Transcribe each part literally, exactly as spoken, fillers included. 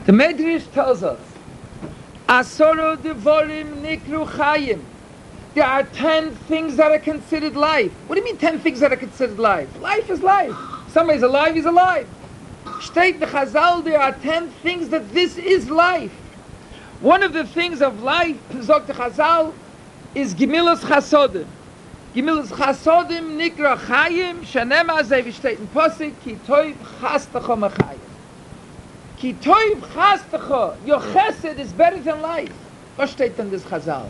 The Medrash tells us, Asoro devorim nikru chayim. There are ten things that are considered life. What do you mean ten things that are considered life? Life is life. Somebody's alive, he's alive. State the Chazal, there are ten things that this is life. One of the things of life, Zok the Chazal, is Gemilas Chasodim. Gemilas Chasodim nikra chayim, shanem azay v'shteit in Posik, ki toiv chastacha machayim. Ki toiv chastacha, your chesed is better than life. What steht in this Chazal?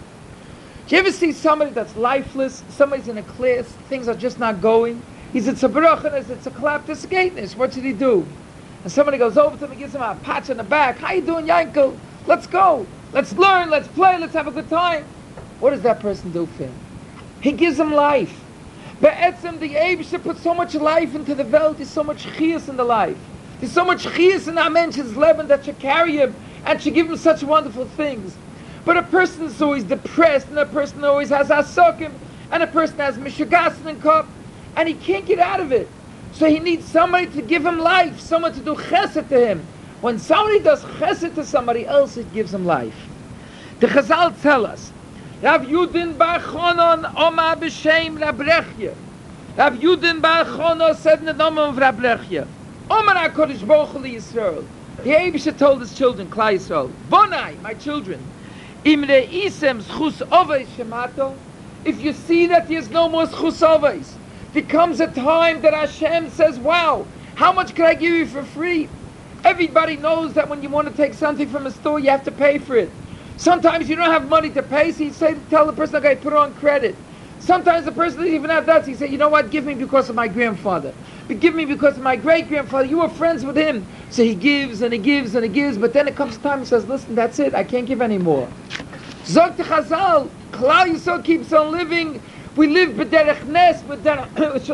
Do you ever see somebody that's lifeless, somebody's in a class, things are just not going? He's a tzabrochen, it's a clap, this gateness. What should he do? And somebody goes over to him and gives him a patch on the back. How you doing, Yankel? Let's go. Let's learn, let's play, let's have a good time. What does that person do for him? He gives him life. Be'etzem, the Eibusher put so much life into the world, there's so much chiyas in the life. There's so much chiyas in that mention's leben that should carry him and should give him such wonderful things. But a person is always depressed, and a person always has asokim, and a person has mishugasin and cup, and he can't get out of it. So he needs somebody to give him life, someone to do chesed to him. When somebody does chesed to somebody else, it gives him life. The Chazal tell us, Rav Yudin Bar Chonon Oma B'Shem Rabrechya. Rav Yudin Bar Chonon said in the name of Rabrechya, Omer HaKadosh Baruch Hu Yisrael. The Eibusher told his children, Klal Yisrael, Bonai, my children, Imre Isem Schus Ovais Shemato. If you see that there's no more Schus Ovais, there comes a time that Hashem says, wow, how much can I give you for free? Everybody knows that when you want to take something from a store, you have to pay for it. Sometimes you don't have money to pay, so you say, tell the person, okay, put it on credit. Sometimes the person doesn't even have that, so you say, you know what, give me because of my grandfather. But give me because of my great-grandfather, you were friends with him. So he gives and he gives and he gives, but then it comes time and says, listen, that's it, I can't give anymore. Zog to Chazal, Klal Yisrael keeps on living. We live b'derech nes, b'derech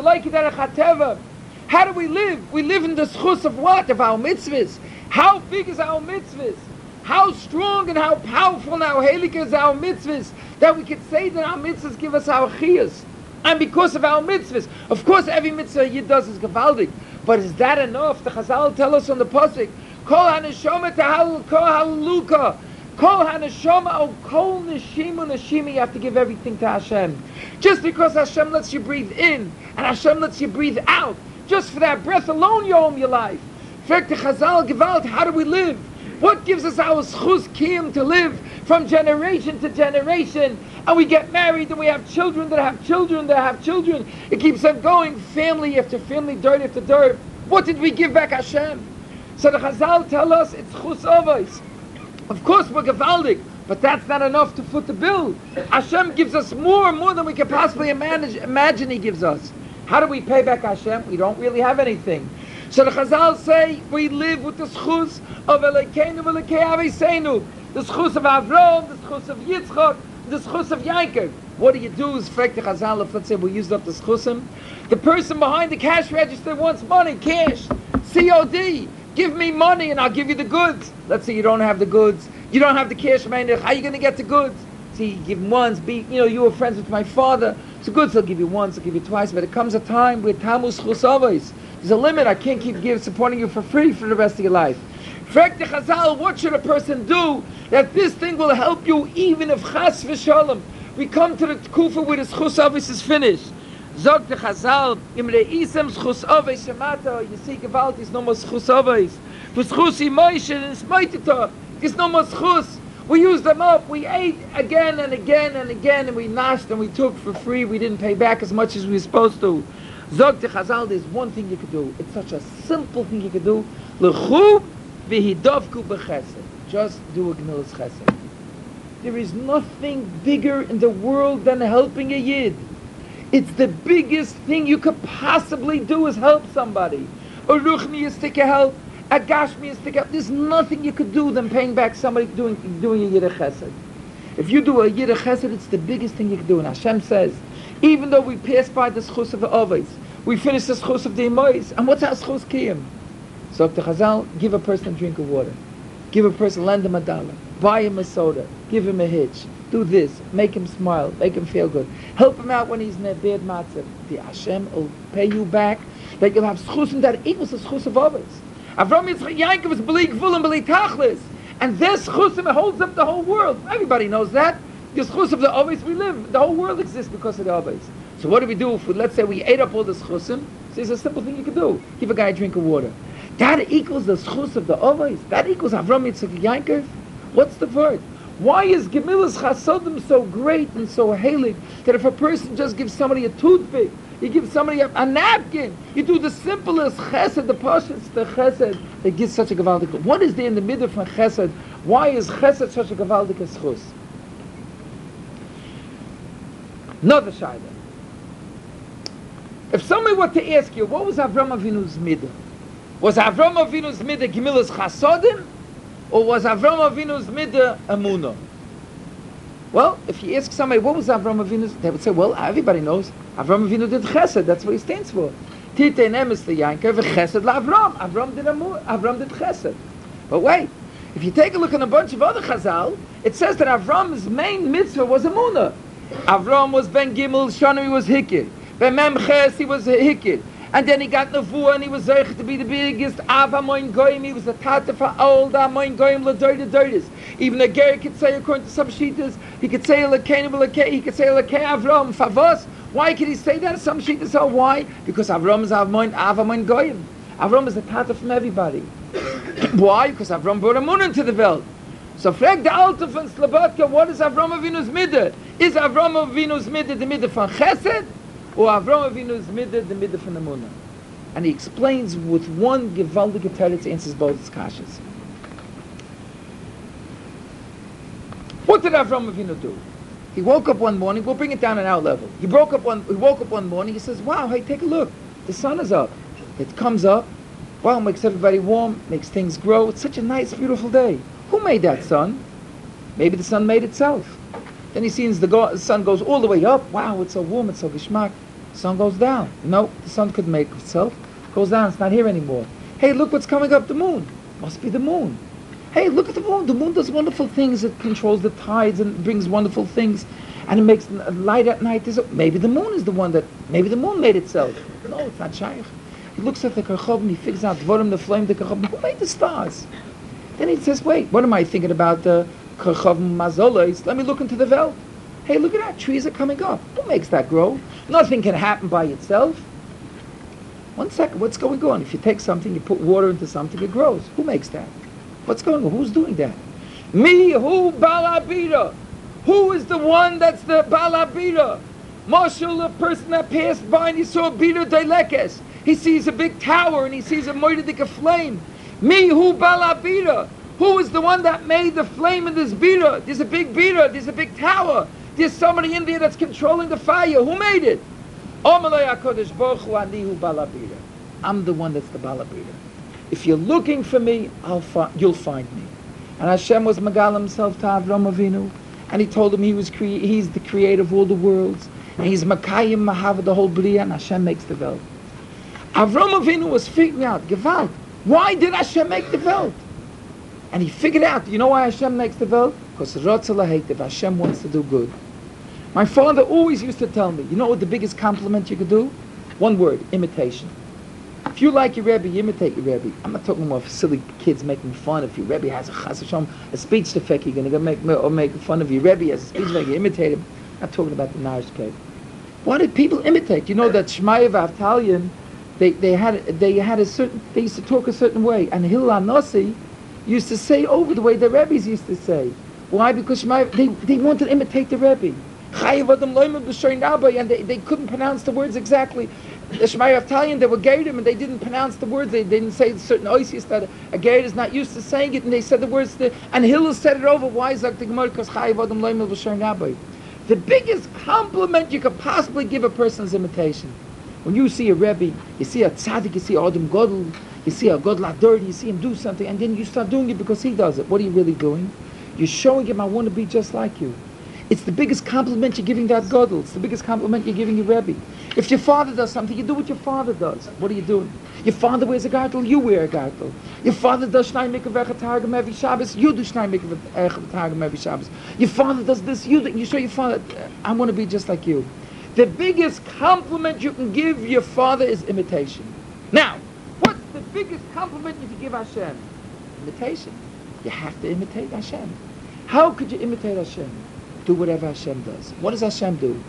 hateva. How do we live? We live in the schus of what? Of our mitzvahs. How big is our mitzvahs? How strong and how powerful and how heilig is our mitzvahs that we could say that our mitzvahs give us our chiyas. And because of our mitzvahs, of course every mitzvah Yid does is gewaldig. But is that enough? The Chazal tell us on the pasuk, Kol haneshama tahal kol haluka. Kol haneshama o kol neshimu neshima. You have to give everything to Hashem. Just because Hashem lets you breathe in and Hashem lets you breathe out, just for that breath alone you own your life. Frag the Chazal gewalt, how do we live? What gives us our schus kiyum to live from generation to generation? And we get married and we have children that have children that have children. It keeps on going, family after family, dirt after dirt. What did we give back Hashem? So the Chazal tell us it's chus avos. Of course we're gewaldig, but that's not enough to foot the bill. Hashem gives us more, more than we can possibly manage, imagine He gives us. How do we pay back Hashem? We don't really have anything. So the Chazal say we live with the schus of Elokeinu v'Elokei Aviseinu, the schus of Avram, the schus of Yitzchak, the schus of Yaakov. What do you do is frek the Chazal, if let's say we used up the schusim. The person behind the cash register wants money, cash, C O D. Give me money and I'll give you the goods. Let's say you don't have the goods, you don't have the cash money. How are you going to get the goods? See, you give him once, be, you know, you were friends with my father. So goods he'll give you once, he'll give you twice, but it comes a time with tamus schus avos. There's a limit. I can't keep giving, supporting you for free for the rest of your life. Frek the Chazal, what should a person do that this thing will help you even if chas v'shalom we come to the kufa where the schus avos is finished? Zog the Chazal, im reisem schus avos shemata, you see gewalt is no more schus avos. V'schus imoishe and smoitita, there's no more schus. We used them up, we ate again and again and again, and we nashed and we took for free, we didn't pay back as much as we were supposed to. Zog to Chazal, there's one thing you could do. It's such a simple thing you could do. L'chu v'hidovku b'chesed. Just do a gemilas chesed. There is nothing bigger in the world than helping a Yid. It's the biggest thing you could possibly do is help somebody. A ruchni is to help. A gashmi is to help. There's nothing you could do than paying back somebody doing, doing a Yid chesed. If you do a Yid chesed, it's the biggest thing you could do. And Hashem says, even though we pass by the schus of the avos, we finish the schus of the imois, and what's our schus kiyum? So the Chazal, give a person a drink of water, give a person, lend him a dollar, buy him a soda, give him a hitch, do this, make him smile, make him feel good, help him out when he's in a bad matzah. The Hashem will pay you back that you'll have schusim that equals the schus of avos. Avram Yitzchak Yaakov is b'li gvul and b'li tachlis. And this chusim holds up the whole world. Everybody knows that. This chus of the ovis we live. The whole world exists because of the ovis. So what do we do if, we, let's say, we ate up all this chusim? So it's a simple thing you can do. Give a guy a drink of water. That equals the chus of the ovis. That equals Avram Yitzchak Yaakov. What's the word? Why is Gemilas Chasodim so great and so hailig that if a person just gives somebody a toothpick, you give somebody a, a napkin, you do the simplest chesed, the pashas, the chesed, it gives such a gewaldig. What is there in the middle from chesed? Why is chesed such a gewaldig schus? Another shayla. If somebody were to ask you, what was Avram Avinu's midah? Was Avram Avinu's midah Gemilas Chasodim? Or was Avram Avinu's midah emunah? Well, if you ask somebody, what was Avram Avinu's, they would say, well, everybody knows Avram Avinu did chesed, that's what he stands for. Titein emes leYankov, chesed laAvram. Avram did emunah, Avram did chesed. But wait, if you take a look at a bunch of other chazal, it says that Avram's main mitzvah was emunah. Avram was ben Gimel, Shana he was hikid. Ben Mem Ches he was a hikid. And then he got Nevuah and he was zeich to be the biggest Av HaMoin Goyim. He was the Tata for old HaMoin Goyim L'Doyda Doydas. Even a Ger could say, according to some Shitas, he could say L'Keinu L'Kei, he could say L'Kei Avram. Favos. Why could he say that? Some Shitas are why? Because Avram is Av HaMoin Goyim. Avram is the Tata from everybody. Why? Because Avram brought Amun into the world. So frag the Alta von Slobodka, what is Avram Avinu's midah? Is Avram Avinu's midah the midah from Chesed? Or Avram Avinu's midah the midah from Amunah? And he explains with one gewaldige teretz, answers both his kashas. What did Avram Avinu do? He woke up one morning, we'll bring it down on our level. He broke up one, he woke up one morning, he says, wow, hey, take a look. The sun is up. It comes up. Wow, makes everybody warm, makes things grow. It's such a nice, beautiful day. Who made that sun? Maybe the sun made itself. Then he sees the, go- the sun goes all the way up. Wow, it's so warm, it's so geschmack. The sun goes down. No, the sun couldn't make itself. Goes down, it's not here anymore. Hey, look what's coming up, the moon. Must be the moon. Hey, look at the moon. The moon does wonderful things. It controls the tides and brings wonderful things. And it makes light at night. Maybe the moon is the one that, maybe the moon made itself. No, it's not shaykh. He looks at the Karchov and he figures out, Dvorim, the flame, the Karchov. Who made the stars? Then he says, wait, what am I thinking about the Karchov Mazolos? Let me look into the Welt. Hey, look at that. Trees are coming up. Who makes that grow? Nothing can happen by itself. One second, what's going on? If you take something, you put water into something, it grows. Who makes that? What's going on? Who's doing that? Me, who, Balabira? Who is the one that's the Balabira? Marshal, the person that passed by and he saw Bira Dailekes. He sees a big tower and he sees a moidic flame. Me, who, Balabira? Who is the one that made the flame in this Bira? There's a big Bira, there's a big tower. There's somebody in there that's controlling the fire. Who made it? I'm the one that's the Balabira. If you're looking for me, I'll fi- you'll find me. And Hashem was Magal himself to Avram Avinu, and he told him he was cre- he's the creator of all the worlds, and he's Makayim Mahav, the whole Bria, and Hashem makes the world. Avram Avinu was figuring out, Gewalt, why did Hashem make the world? And he figured out, you know why Hashem makes the world? Because Hashem wants to do good. My father always used to tell me, you know what the biggest compliment you could do? One word, imitation. If you like your Rebbe, you imitate your Rebbe. I'm not talking about silly kids making fun. If your Rebbe has a chas v'shalom, a speech defect, you're going to go make or make fun of your Rebbe as a speech defect, you imitate him. I'm not talking about the Narish cave. Why did people imitate? You know that Shmaya v'Avtalion, they, they had they had a certain they used to talk a certain way, and Hillel Nossi used to say over the way the Rebbes used to say. Why? Because Shmaya, they they wanted to imitate the Rebbe. And they, they couldn't pronounce the words exactly. The Shmaya Avtalion, they were Gerim and they didn't pronounce the words. They didn't say certain oisius that a Gerid is not used to saying it, and they said the words. To, and Hillel said it over. Why is that the Gemara? Because the biggest compliment you could possibly give a person is imitation. When you see a Rebbe, you see a tzaddik, you see Adam Godel, you see a Godel Ador, you see him do something, and then you start doing it because he does it. What are you really doing? You're showing him, I want to be just like you. It's the biggest compliment you're giving that Godel. It's the biggest compliment you're giving your Rebbe. If your father does something, you do what your father does. What are you doing? Your father wears a gartel, you wear a gartel. Your father does Shnai Mikveh Targum every Shabbos, you do Shnai Mikveh Targum every Shabbos. Your father does this, you do. You show your father, I want to be just like you. The biggest compliment you can give your father is imitation. Now, what's the biggest compliment you can give Hashem? Imitation. You have to imitate Hashem. How could you imitate Hashem? Do whatever Hashem does. What does Hashem do?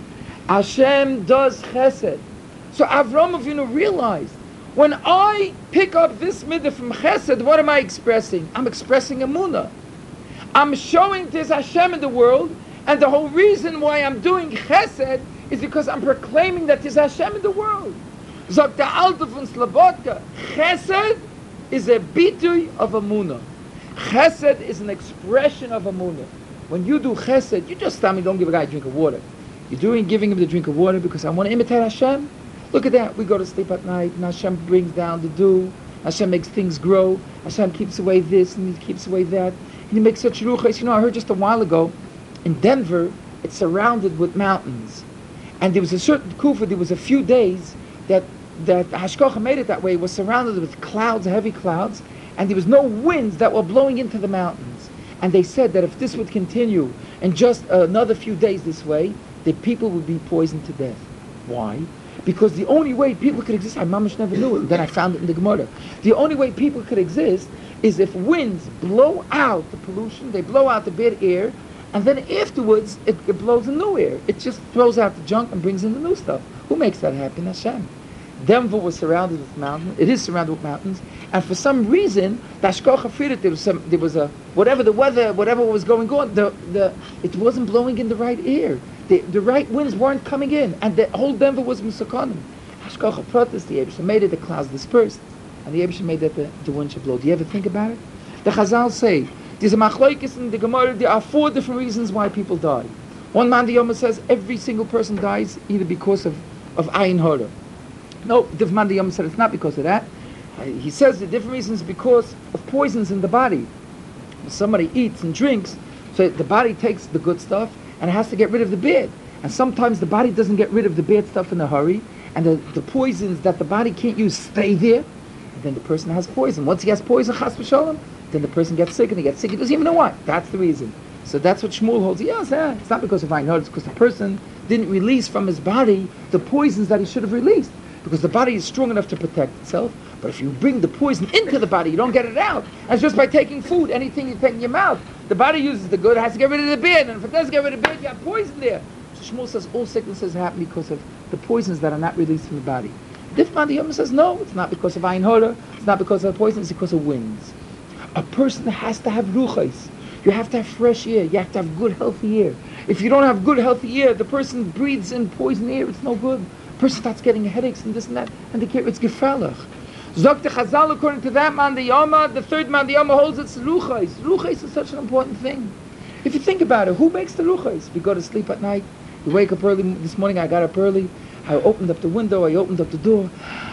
Hashem does chesed. So Avram Avinu realized, when I pick up this midah from chesed, what am I expressing? I'm expressing emunah. I'm showing there's Hashem in the world, and the whole reason why I'm doing chesed is because I'm proclaiming that there's Hashem in the world. Sagt der Alte von Slobodka, chesed is a bitui of emunah. Chesed is an expression of emunah. When you do chesed, you just tell me don't give a guy a drink of water. You're doing giving him the drink of water because I want to imitate Hashem. Look at that. We go to sleep at night, and Hashem brings down the dew. Hashem makes things grow. Hashem keeps away this, and He keeps away that. And He makes such ruchas. You know, I heard just a while ago, in Denver, it's surrounded with mountains. And there was a certain kufa, there was a few days that that Hashkocha made it that way. It was surrounded with clouds, heavy clouds, and there was no winds that were blowing into the mountains. And they said that if this would continue and just another few days this way, the people would be poisoned to death. Why? Because the only way people could exist, I mamash never knew it, then I found it in the Gemara. The only way people could exist is if winds blow out the pollution, they blow out the bad air, and then afterwards it, it blows in new air. It just throws out the junk and brings in the new stuff. Who makes that happen? Hashem. Denver was surrounded with mountains. It is surrounded with mountains, and for some reason, the Hashkocha feared it. There was some, there was a whatever the weather, whatever was going on. The the it wasn't blowing in the right air. The the right winds weren't coming in, and the whole Denver was musakonim. Hashkocha protest. The Yebusha made it. The clouds dispersed, and the Yebusha made that the, the wind should blow. Do you ever think about it? The Chazal say there's a machlokes in the Gemara. There are four different reasons why people die. One man the Yoma says every single person dies either because of of ayin hara. No, the man the Yom said it's not because of that. Uh, he says the different reasons because of poisons in the body. When somebody eats and drinks, so the body takes the good stuff and it has to get rid of the bad. And sometimes the body doesn't get rid of the bad stuff in a hurry, and the, the poisons that the body can't use stay there, and then the person has poison. Once he has poison, chas v'sholem, then the person gets sick, and he gets sick, he doesn't even know why. That's the reason. So that's what Shmuel holds. Yes, yeah, it's not because of I know, it's because the person didn't release from his body the poisons that he should have released. Because the body is strong enough to protect itself, but if you bring the poison into the body, you don't get it out. And it's just by taking food, anything you take in your mouth, the body uses the good, it has to get rid of the bad, and if it doesn't get rid of the bad, you have poison there. So Shmuel says all sicknesses happen because of the poisons that are not released from the body. Diffman the Yom says no, it's not because of ayin hara, it's not because of poison, it's because of winds. A person has to have ruchais. You have to have fresh air, you have to have good healthy air. If you don't have good healthy air, the person breathes in poison air, it's no good. Person starts getting headaches and this and that, and they can't, it's gefährlich. Zok the Chazal, according to that man, the Yoma, the third man, the Yoma holds it's ruchais. Ruchais is such an important thing. If you think about it, who makes the ruchais? We go to sleep at night, we wake up early. This morning I got up early, I opened up the window, I opened up the door.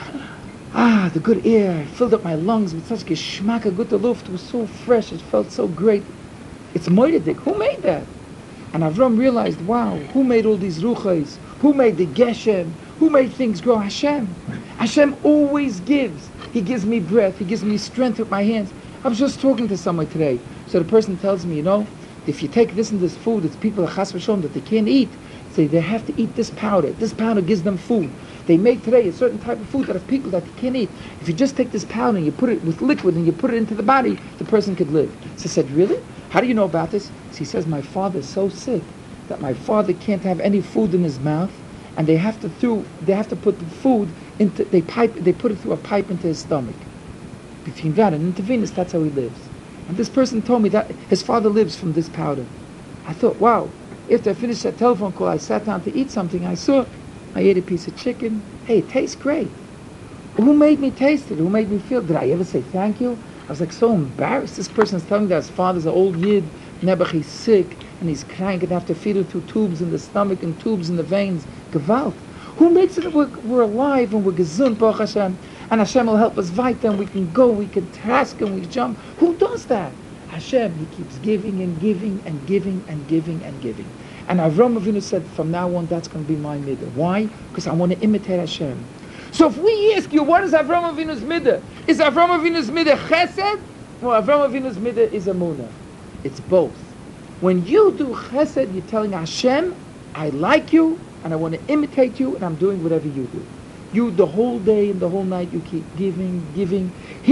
Ah, the good air, I filled up my lungs with such geschmack, a good luft, it was so fresh, it felt so great. It's moededik. Who made that? And Avram realized, wow, who made all these ruchais? Who made the geshem? Who made things grow? Hashem. Hashem always gives. He gives me breath. He gives me strength with my hands. I was just talking to someone today. So the person tells me, you know, if you take this and this food, it's people chas v'sholem that they can't eat. Say they have to eat this powder. This powder gives them food. They make today a certain type of food that have people that they can't eat. If you just take this powder and you put it with liquid and you put it into the body, the person could live. So I said, really? How do you know about this? So he says, my father is so sick that my father can't have any food in his mouth. And they have to through they have to put the food into they pipe they put it through a pipe into his stomach. Between that and intravenous, that's how he lives. And this person told me that his father lives from this powder. I thought, wow. After I finished that telephone call, I sat down to eat something. I saw, I ate a piece of chicken. Hey, it tastes great. Who made me taste it? Who made me feel? Did I ever say thank you? I was like so embarrassed. This person's telling me that his father's an old yid, Nebuch, he's sick, and he's crying, and have to feed him through tubes in the stomach and tubes in the veins. Gewalt. Who makes it that we're, we're alive and we're gesund, Baruch Hashem, and Hashem will help us weiter, and we can go, we can task, and we jump. Who does that? Hashem. He keeps giving and giving and giving and giving and giving. And Avram Avinu said, from now on, that's going to be my midah. Why? Because I want to imitate Hashem. So if we ask you, what is Avram Avinu's midah? Is Avram Avinu's midah chesed? Or Avram Avinu's midah is emunah? It's both. When you do chesed, you're telling Hashem, I like you, and I want to imitate you, and I'm doing whatever you do. You, the whole day and the whole night, you keep giving, giving.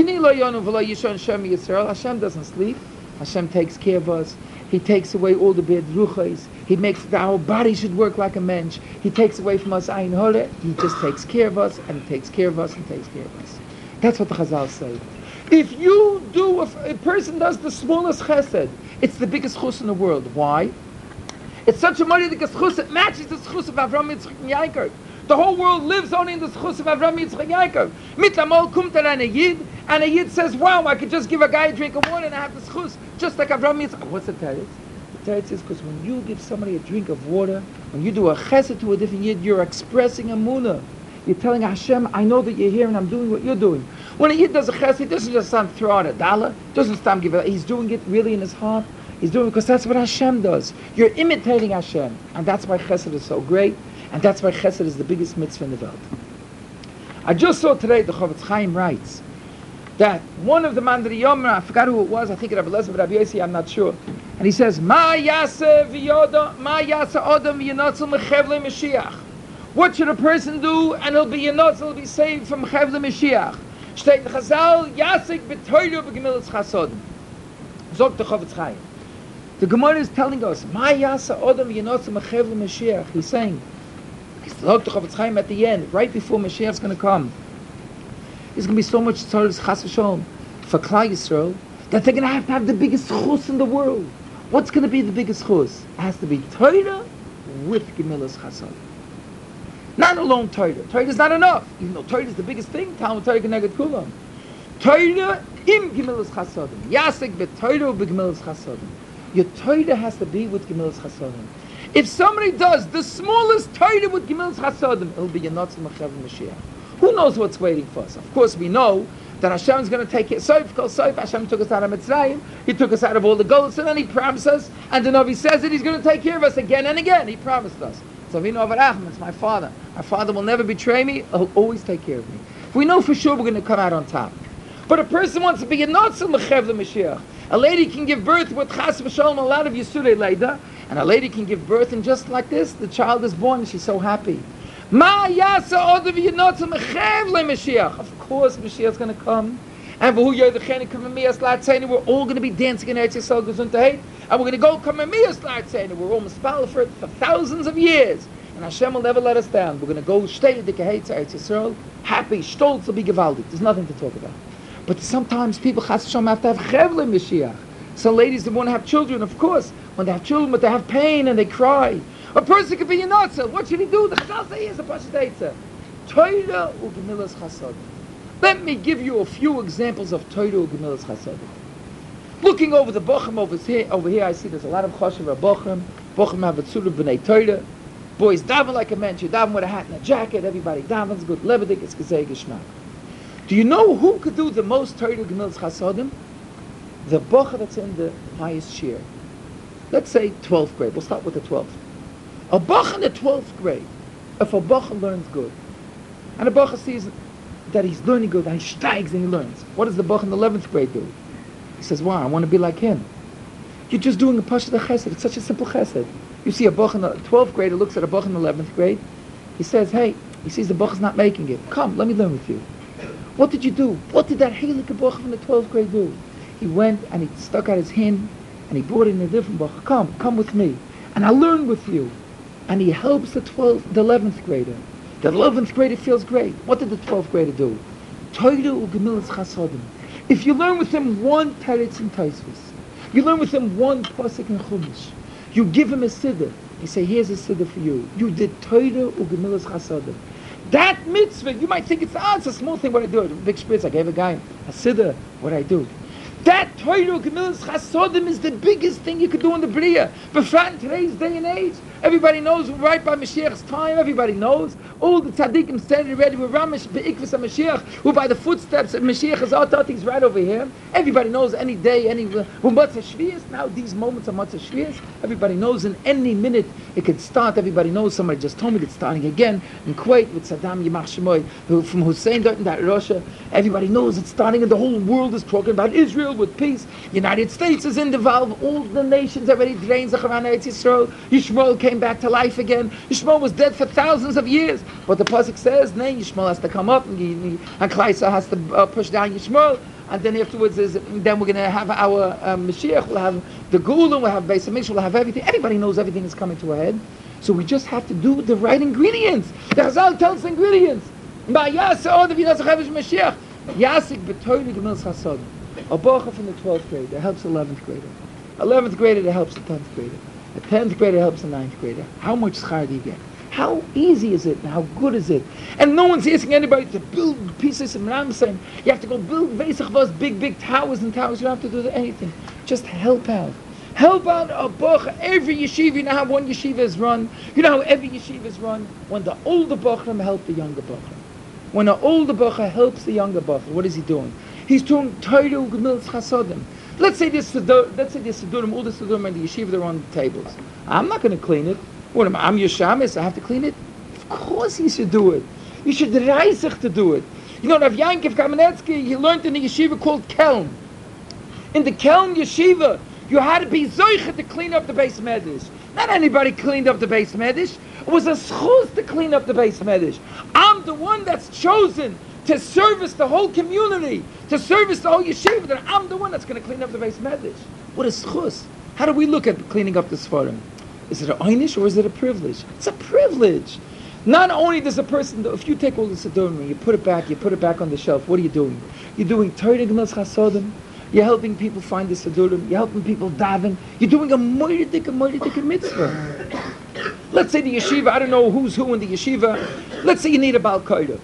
Hashem doesn't sleep. Hashem takes care of us. He takes away all the bad ruchos. He makes that our body should work like a mensch. He takes away from us ayin hore. He just takes care of us, and he takes care of us, and takes care of us. That's what the Chazal say. If you do, if a person does the smallest chesed, it's the biggest chus in the world. Why? It's such a money that chus, it matches the chus of Avraham, Yitzchak, and Yaakov. The whole world lives only in the chus of Avraham, Yitzchak, and Yaakov. Mitlamol kumt an a yid, and a yid says, "Wow, I could just give a guy a drink of water and I have the chus, just like Avraham, Yitzchak." What's the teretz? The teretz is because when you give somebody a drink of water, when you do a chesed to a different yid, you're expressing emunah. You're telling Hashem, I know that you're here and I'm doing what you're doing. When a yid does a chesed, he doesn't just stand throw out a dollar, doesn't stand give it. He's doing it really in his heart. He's doing it because that's what Hashem does. You're imitating Hashem, and that's why chesed is so great, and that's why chesed is the biggest mitzvah in the world. I just saw today the Chofetz Chaim writes that one of the Mandri Yomer, I forgot who it was, I think it Rabbi Elazar, Rabbi Yossi, I'm not sure, and he says, Ma yaseh v'yoda, ma yaseh odom yinotzel mechevle Mashiach. What should a person do, and he'll be yinotzel, he'll be saved from chevle Mashiach? Steht in Chazal, Yasik b'toylu b'gemilas chasodim. Zog the Chofetz Chaim. The Gemara is telling us, Ma yasa odom yinotzel mechevle Mashiach. He's saying, Zog the Chofetz Chaim at the end, right before Mashiach's going to come. There's going to be so much tzoros chas v'sholom for Klal Yisrael that they're going to have to have the biggest chus in the world. What's going to be the biggest chus? It has to be Torah with gemilas chasodim. Not alone Torah. Torah is not enough. Even though Torah is the biggest thing, Talmud Torah Keneged Kulam. Torah im gemilas chasodim. Yasek b'Torah b'gemilas chasodim. Your Torah has to be with gemilas chasodim. If somebody does the smallest Torah with gemilas chasodim, it'll be Yinotzel Mechav Mashiach. Who knows what's waiting for us? Of course, we know that Hashem is going to take it. Soif kol soif. Hashem took us out of Mitzrayim. He took us out of all the goals, and then He promised us. And the Navi says that He's going to take care of us again and again. He promised us. So we know Avraham, it's my father. My father will never betray me. He'll always take care of me. We know for sure we're going to come out on top. But a person wants to be a Notzel Mechav Mashiach. A lady can give birth with Chas v'Sholom, a lot of Yisudei Leida, and a lady can give birth, and just like this, the child is born, and she's so happy. Ma yasa odav yinotzel mechav leMashiach. Of course, Mashiach's going to come, and we're all going to be dancing in Eretz Yisrael Gesundheit, and we're going to go come we're all mispal for it for thousands of years, and Hashem will never let us down. We're going to go stay at the Eretz Yisrael, happy, stolz will be gewaldig. There's nothing to talk about. But sometimes people chas v'sholom have to have chevle Mashiach. Some ladies that want to have children, of course, when they have children, but they have pain and they cry. A person could be a notzel. What should he do? The Chazal say is a pashat eitzah. Torah ugemilas chasodim. Let me give you a few examples of Torah ugemilas chasodim. Looking over the bochum over here, over here, I see there's a lot of choshev bochum. Bochum have a tzur of b'nei Torah. Boys daven like a man. You daven with a hat and a jacket. Everybody davens good. Lebedik is gezei geschmack. Do you know who could do the most Torah ugemilas chasodim? The bocha that's in the highest share. Let's say twelfth grade. We'll start with the twelfth. A bocha in the twelfth grade, if a bocha learns good, and a bocha sees that he's learning good, and he steigs and he learns, what does the bocha in the eleventh grade do? He says, wow, I want to be like him. You're just doing a pashat chesed. It's such a simple chesed. You see a bocha in the twelfth grade who looks at a bocha in the eleventh grade, he says, hey, he sees the bocha's not making it. Come, let me learn with you. What did you do? What did that heilige bocha from the twelfth grade do? He went and he stuck out his hand and he brought in a different bocha. Come, come with me, and I'll learn with you. And he helps the twelfth, the eleventh grader. The eleventh grader feels great. What did the twelfth grader do? Torah ugemilas chasodim. If you learn with him one teretz in Tosfos, you learn with him one pasuk in Chumash, you give him a siddur. You say, here's a siddur for you. You did Torah ugemilas chasodim. That mitzvah, you might think it's, ah, it's a small thing. What I do? A big spritz. I gave a guy a siddur. What I do? That Torah Gemilas Chasodim is the biggest thing you could do in the Bria. But in today's day and age, everybody knows right by Mashiach's time. Everybody knows all the tzaddikim standing ready with Ramish beikvus Mashiach, who by the footsteps of Mashiach is autot. He's right over here. Everybody knows any day, any who Matzah Shvius. Now these moments of Matzah Shvius, everybody knows in any minute it could start. Everybody knows. Somebody just told me it's starting again in Kuwait with Saddam Yimach Shemoy from Hussein Dort in that Russia. Everybody knows it's starting, and the whole world is talking about Israel. filled with peace. United States is involved. All the nations already drained Zacharan Eretz Yisrael. Yishmael came back to life again. Yishmael was dead for thousands of years. But the pasuk says, no, Yishmael has to come up, and, and Klal Yisrael has to uh, push down Yishmael. And then afterwards, is, then we're going to have our um, Mashiach. We'll have the Geulah. We'll have Beis Hamikdash. We'll have everything. Everybody knows everything is coming to a head. So we just have to do the right ingredients. The Chazal tells the ingredients. Mashiach. Yasik b'toyli gemil chasod. A bocha from the twelfth grade that helps the eleventh grader. eleventh grader that helps the tenth grader. The tenth grader helps the ninth grader. How much schar do you get? How easy is it and how good is it? And no one's asking anybody to build pieces of I'm saying you have to go build Vesach big, big towers and towers. You don't have to do anything. Just help out. Help out a bocha. Every yeshiva, you know how one yeshiva is run? You know how every yeshiva is run? When the older bochram help the younger bochram. When the older bocha helps the younger bocha, what is he doing? He's doing Toiru Gemilz Chasodim. Let's say this let's say this Sidurim, all the Sidurim and the yeshiva, they're on the tables. I'm not going to clean it. What am I? I'm Yeshamis, I have to clean it? Of course you should do it. You should reisach to do it. You know, Rav Yankiv Kamenetsky, he learned in the yeshiva called Kelm. In the Kelm yeshiva, you had to be zoicha to clean up the base medish. Not anybody cleaned up the base medish. It was a schuz to clean up the base medish. I'm the one that's chosen to service the whole community, to service the whole yeshiva, that I'm the one that's going to clean up the base medish. What is schuz? How do we look at cleaning up the Sfarim? Is it an einish or is it a privilege? It's a privilege. Not only does a person, if you take all the Sidurim and you put it back, you put it back on the shelf, what are you doing? You're doing Torah Gemilz Chasodim. You're helping people find the Sidurim. You're helping people daven. You're doing a moiridik, a moiridik mitzvah. Let's say the yeshiva, I don't know who's who in the yeshiva. Let's say you need a Baal Koida.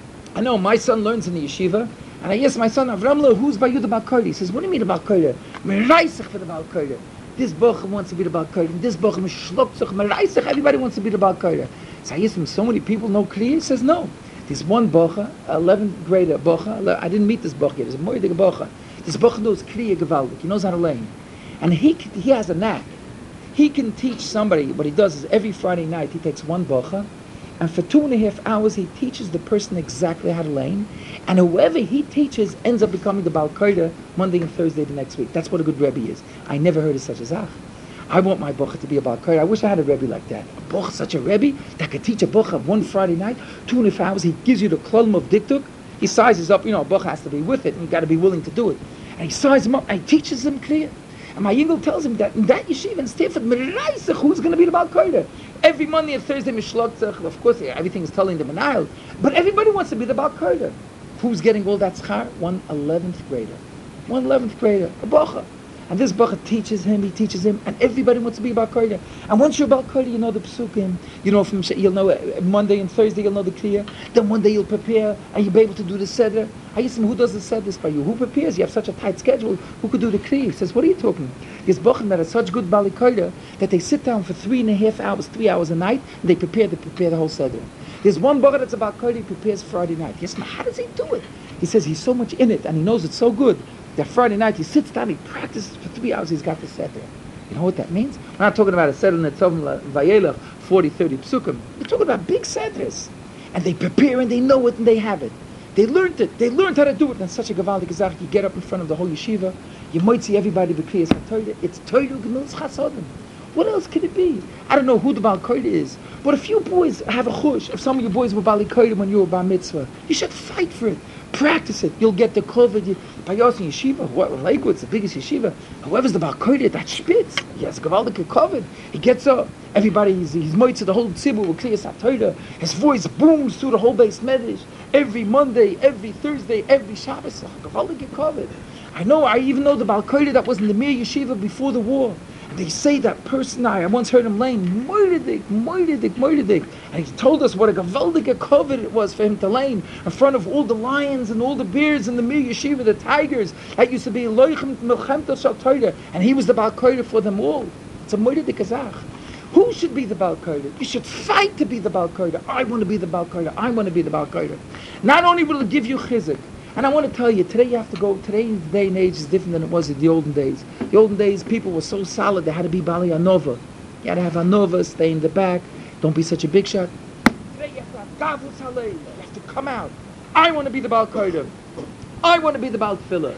I know my son learns in the yeshiva, and I ask my son, Avramlo, who's by you the Baal Koida? He says, what do you mean the Baal Koida? Mereisach for the Baal Koida. This bochum wants to be the Baal Koida. This bochum is shlotzach, mereisach, everybody wants to be the Baal Koida. So I asked him, so many people know Kriya? He says, no. There's one bocha, eleventh grader bocha. I didn't meet this bocha yet. There's a moiridik bocha. This bocha knows Kriya Gevaldik. He knows how to lane. And he he has a knack. He can teach somebody, what he does is every Friday night he takes one bocha, and for two and a half hours he teaches the person exactly how to lane, and whoever he teaches ends up becoming the Baal Koida Monday and Thursday the next week. That's what a good Rebbe is. I never heard of such a zach. I want my bocha to be a Baal Koida. I wish I had a Rebbe like that. A bocha, such a Rebbe that could teach a bocha one Friday night, two and a half hours. He gives you the klolim of diktuk. He sizes up, you know, a bocha has to be with it, and you got to be willing to do it. And he sizes him up, and he teaches him clear. And my Yingel tells him that in that yeshiva in Stanford, who's going to be the Baal Koida? Every Monday and Thursday, Mishlokzach, of course, everything is telling the Manayil, but everybody wants to be the Baal Koida. Who's getting all that schar? One eleventh grader. One eleventh grader, a bocha. And this bocha teaches him, he teaches him, and everybody wants to be a Baal Koida. And once you're a Baal Koida, you know the psukim, you know from you'll know uh, Monday and Thursday, you'll know the kriya. Then one day you'll prepare, and you'll be able to do the seder. I asked him, who does the seder for you? Who prepares? You have such a tight schedule. Who could do the kriya? He says, what are you talking? There's bochim that are such good Baal Koida that they sit down for three and a half hours, three hours a night, and they prepare, they prepare the whole seder. There's one bocha that's a Baal Koida, he prepares Friday night. Yes, but how does he do it? He says he's so much in it, and he knows it's so good. That Friday night he sits down, he practices for three hours, he's got the seder. You know what that means? We're not talking about a seder netzovim vayelach, forty, thirty psukim. We're talking about big seders. And they prepare and they know it and they have it. They learned it. They learned how to do it. And such a gavaldik zach, you get up in front of the whole yeshiva, you might see everybody b'kriyas HaTorah. It's Toiru Gemilz Chasodim. What else could it be? I don't know who the Baal Koida is, but if you boys have a chush, if some of you boys were Baal Koida when you were bar mitzvah, you should fight for it. Practice it. You'll get the COVID. By Yos in yeshiva, Lakewood's the biggest yeshiva. Whoever's the Baal Koida, that spitz, he has gavaldik COVID. He gets up. Everybody, he's, he's moitz the whole tzibur with Kriyas HaTorah. His voice booms through the whole base medish. Every Monday, every Thursday, every Shabbos, gavaldik COVID. I know, I even know the Baal Koida that was in the Mir Yeshiva before the war. And they say that person, I, I once heard him lane, moiridik, moiridik, moiridik. And he told us what a gavaldik COVID it was for him to lane in front of all the lions and all the bears in the Mir Yeshiva, the tigers. That used to be loichem milchemta shal Torah. And he was the Baal Koida for them all. It's a moiridik azach. Who should be the Baal Koida? You should fight to be the Baal Koida. I want to be the Baal Koida. I want to be the Baal Koida. Not only will it give you chizuk, and I want to tell you, today you have to go, today's day and age is different than it was in the olden days. The olden days, people were so solid, they had to be Bali Anova. You had to have Anova, stay in the back, don't be such a big shot. Today you have to have Gavus Halei, you have to come out. I want to be the Baal Koida. I want to be the Baal Tefillah.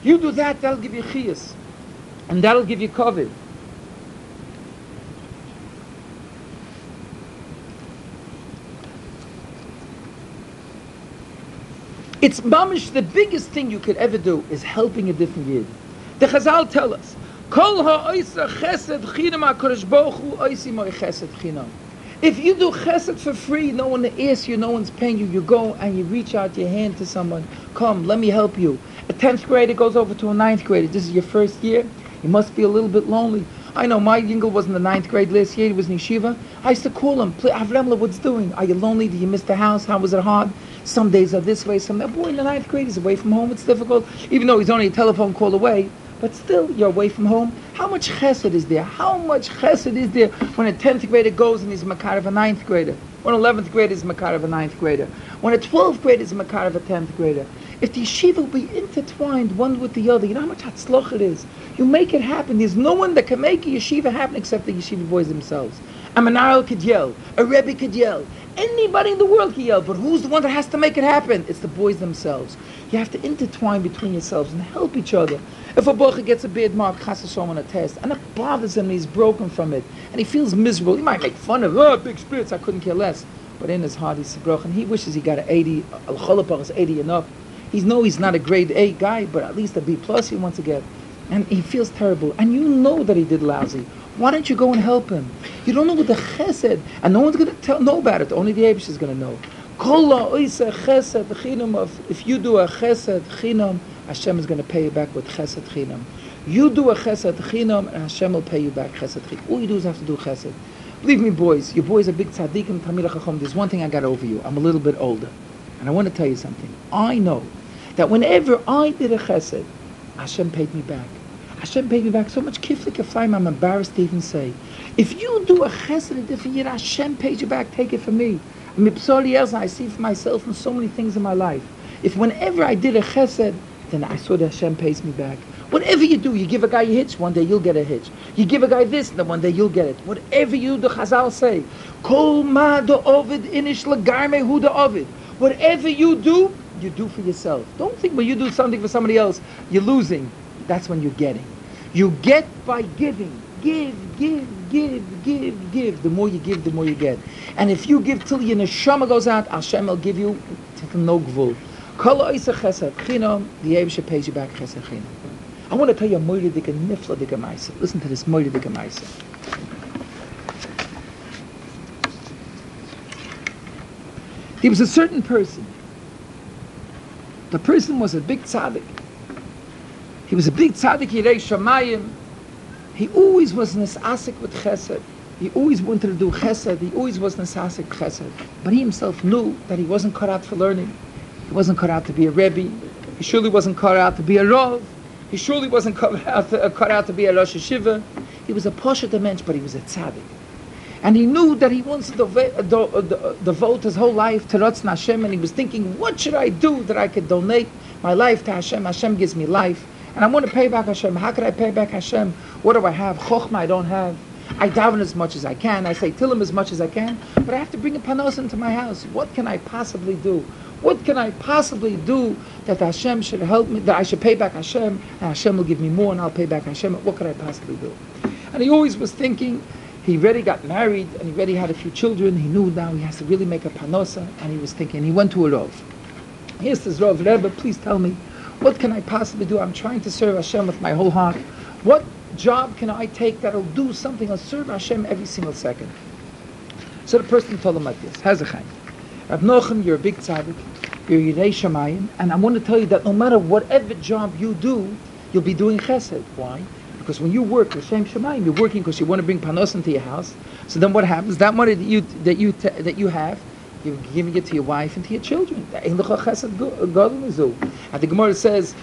You do that, that'll give you chiyas. And that'll give you kavod. It's mamish, the biggest thing you could ever do is helping a different yid. The Chazal tell us, Kol ha'oisa chesed chinam ha'kodesh baruch hu oisi moi chesed chinam. If you do chesed for free, no one asks you, no one's paying you, you go and you reach out your hand to someone, come, let me help you. A tenth grader goes over to a ninth grader, this is your first year, you must be a little bit lonely. I know my Yingel was in the ninth grade last year, he was in yeshiva. I used to call him, Avremla, what's doing? Are you lonely? Did you miss the house? How was it hard? Some days are this way, some that boy in the ninth grade is away from home, it's difficult, even though he's only a telephone call away, but still, you're away from home. How much chesed is there? How much chesed is there when a tenth grader goes and he's makar of a ninth grader? When an eleventh grader is makar of a ninth grader? When a twelfth grader is makar of a tenth grader? If the yeshiva will be intertwined one with the other, you know how much hatzloch it is? You make it happen. There's no one that can make a yeshiva happen except the yeshiva boys themselves. A menarel could yell, a rebbe could yell, anybody in the world can yell, but who's the one that has to make it happen? It's the boys themselves. You have to intertwine between yourselves and help each other. If a bocher gets a bad mark, chas on a test, and it bothers him and he's broken from it, and he feels miserable, he might make fun of, oh, big spirits, I couldn't care less. But in his heart, he's broken. He wishes he got an eighty, al cholapach is eighty enough. He knows he's not a grade A guy, but at least a B plus he wants to get. And he feels terrible. And you know that he did lousy. Why don't you go and help him? You don't know what the chesed, and no one's going to tell know about it. Only the Eibush is going to know. If you do a chesed chinam, Hashem is going to pay you back with chesed chinam. You do a chesed chinam, and Hashem will pay you back chesed chinam. All you do is have to do chesed. Believe me, boys, your boys are big tzaddikim, tamid chacham. There's one thing I got over you. I'm a little bit older, and I want to tell you something. I know that whenever I did a chesed, Hashem paid me back. Hashem paid me back so much kiflik aflaim, I'm embarrassed to even say. If you do a chesed a different year, Hashem pays you back. Take it from me. I see for myself in so many things in my life. If whenever I did a chesed, then I saw that Hashem pays me back. Whatever you do, you give a guy a hitch, one day you'll get a hitch. You give a guy this, then one day you'll get it. Whatever you do, Chazal say, Kol ma do ovid inish lagarme hu do ovid. Whatever you do, you do for yourself. Don't think when you do something for somebody else, you're losing. That's when you're getting. You get by giving. Give, give, give, give, give. The more you give, the more you get. And if you give till your neshama goes out, Hashem will give you till no gvul. Kol oisa chesed chinam, the Eibush pays you back chesed chinam. I want to tell you a moire dika nifla dika maisa. Listen to this moire dika maisa. There was a certain person. The person was a big tzaddik. He was a big tzaddik, Yirei Shamayim. He always was nesasik with chesed. He always wanted to do chesed. He always was nesasik chesed. But he himself knew that he wasn't cut out for learning. He wasn't cut out to be a rebbe. He surely wasn't cut out to be a rov. He surely wasn't cut out to, uh, cut out to be a rosh yeshiva. He was a poshet mensch, but he was a tzaddik. And he knew that he wants to devote, uh, uh, devote his whole life to Ratzon Hashem, and he was thinking, what should I do that I could donate my life to Hashem? Hashem gives me life. And I want to pay back Hashem. How could I pay back Hashem? What do I have? Chokhmah I don't have. I daven as much as I can. I say Tillim as much as I can. But I have to bring a panos into my house. What can I possibly do? What can I possibly do that Hashem should help me, that I should pay back Hashem, and Hashem will give me more and I'll pay back Hashem? What could I possibly do? And he always was thinking, he already got married and he already had a few children. He knew now he has to really make a panosa. And he was thinking, he went to a Rov. He asked his Rov, Rebbe, please tell me, what can I possibly do? I'm trying to serve Hashem with my whole heart. What job can I take that'll do something? I'll serve Hashem every single second. So the person told him like this, Hazachaim, Rav Nochem, you're a big tzaddik, you're Yirei Shamayim, and I want to tell you that no matter whatever job you do, you'll be doing chesed. Why? Because when you work with Shem Shamayim, you're working because you want to bring panos into your house. So then what happens? That money that you that you t- that you have, you're giving it to your wife and to your children. And the Gemara says,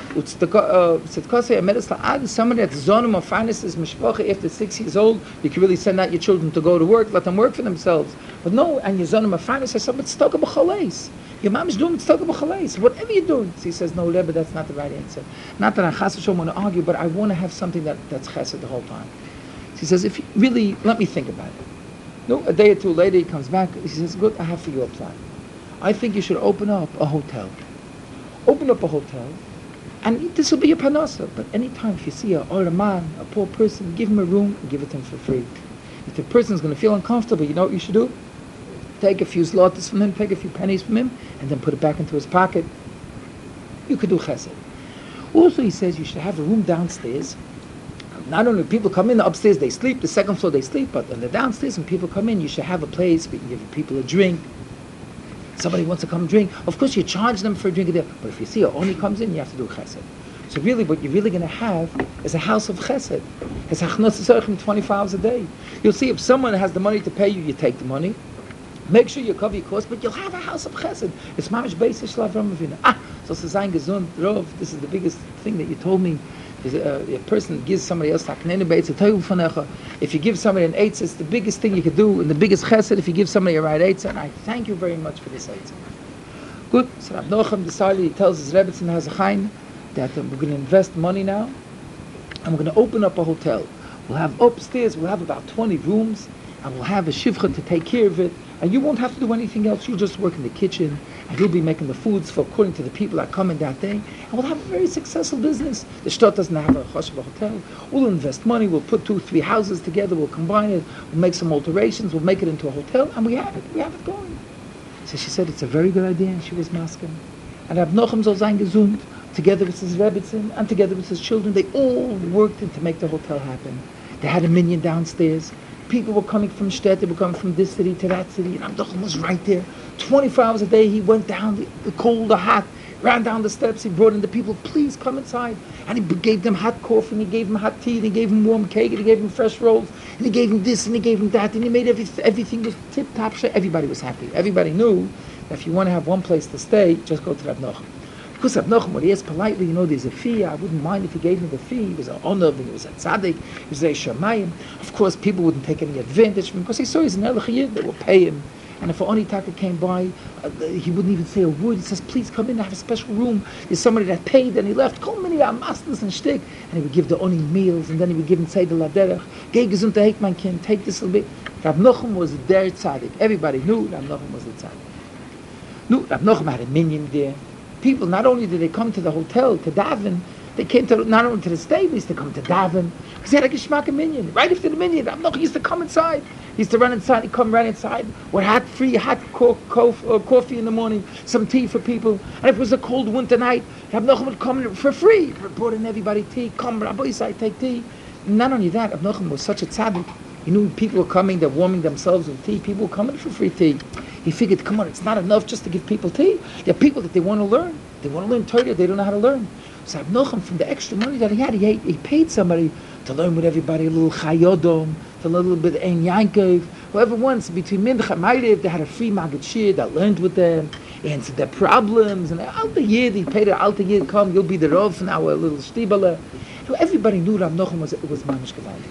somebody that's zonim of finances, mishpacha, after six years old, you can really send out your children to go to work, let them work for themselves. But no, and your zonim of finances, somebody tzedakah b'chalais. Your mom is doing tzedakah b'chalais. Whatever you're doing. So he says, no, Rebbe, that's not the right answer. Not that I chas v'sholom want to argue, but I want to have something that, that's chesed the whole time. So he says, if you really, let me think about it. No, a day or two later he comes back, he says, good, I have for you a plan. I think you should open up a hotel. Open up a hotel, And this will be your panasa. But anytime if you see a or a man, a poor person, give him a room and give it to him for free. If the person is going to feel uncomfortable, you know what you should do? Take a few zlotas from him, take a few pennies from him, and then put it back into his pocket. You could do chesed. Also, he says you should have a room downstairs. Not only people come in, the upstairs they sleep, the second floor they sleep, but on the downstairs when people come in, you should have a place where you can give people a drink. Somebody wants to come drink. Of course, you charge them for a drink there, but if you see a oni comes in, you have to do chesed. So really, what you're really going to have is a house of chesed. It's hachnas twenty-four hours a day. You'll see if someone has the money to pay you, you take the money. Make sure you cover your costs, but you'll have a house of chesed. It's mamish beis Yishlav Ramavina. Ah, so Sazayin Gesund Rov. This is the biggest thing that you told me. Is a, a person gives somebody else if you give somebody an eitz, it's the biggest thing you could do, and the biggest chesed if you give somebody a right eitz. And I thank you very much for this eitz. Good. So Rav Nochem decided, he tells his Rebbetzin Hazachain that um, we're going to invest money now, and we're going to open up a hotel. We'll have upstairs, we'll have about twenty rooms, and we'll have a shivcha to take care of it, and you won't have to do anything else. You just work in the kitchen, and you'll be making the foods for according to the people that come in that day, and we'll have a very successful business. The shtot doesn't have a chashuv hotel. We'll invest money, we'll put two, three houses together, we'll combine it, we'll make some alterations, we'll make it into a hotel, and we have it, we have it going. So she said, it's a very good idea, and she was masking. And Rav Nochem soll sein gesund, together with his Rebbetzin, and together with his children, they all worked in to make the hotel happen. They had a minion downstairs. People were coming from Shtet, they were coming from this city to that city, and Rav Nochem was right there. twenty-four hours a day, he went down, the, the cold, the hot, ran down the steps, he brought in the people, please come inside. And he gave them hot coffee, and he gave them hot tea, and he gave them warm cake, and he gave them fresh rolls, and he gave them this, and he gave them that, and he made everything, everything was tip-top shape. Everybody was happy. Everybody knew that if you want to have one place to stay, just go to Rav Nochem. Because Rav Nochem, what he asked politely, you know, there's a fee, I wouldn't mind if he gave me the fee. He was an honor, he was a tzaddik, he was a shamayim. Of course, people wouldn't take any advantage of him, because he saw he's an Elach Yid, they will pay him. And if an Oni Taka came by, uh, he wouldn't even say a word. He says, please come in, I have a special room. There's somebody that paid, and he left. Call many masters and shtick. And he would give the Oni meals, and then he would give him say the Laderach. Geh gesund to mein Kind, take this a little bit. Rav Nochem was their tzaddik. Everybody knew Rav Nochem was the tzaddik. No, Rav Nochem had a minion there. People, not only did they come to the hotel, to daven, they came to not only to the stables, they come to daven, because he had a geschmack minion. Right after the minion, Rav Nochem used to come inside. He used to run inside, he'd come right inside, with hot, free, hot co- co- uh, coffee in the morning, some tea for people. And if it was a cold winter night, Rav Nochem would come in for free. He brought in everybody tea, come, Rabbi Yisai, take tea. And not only that, Rav Nochem was such a tzaddik. He knew people were coming, they're warming themselves with tea. People were coming for free tea. He figured, come on, it's not enough just to give people tea. There are people that they want to learn. They want to learn Torah, they don't know how to learn. So Rav Nochem, from the extra money that he had, he, he paid somebody to learn with everybody a little Chayodom, to learn a little bit of Ein Yankov. Whoever wants, between Mincha and Ma'ariv, they had a free Maggid Shir that learned with them, answered their problems, and Alta Yid, he paid an Alta Yid, come, you'll be the Rav now, a little Shtibala. So everybody knew Rav Nochem was, it was Mamish Gewaldig.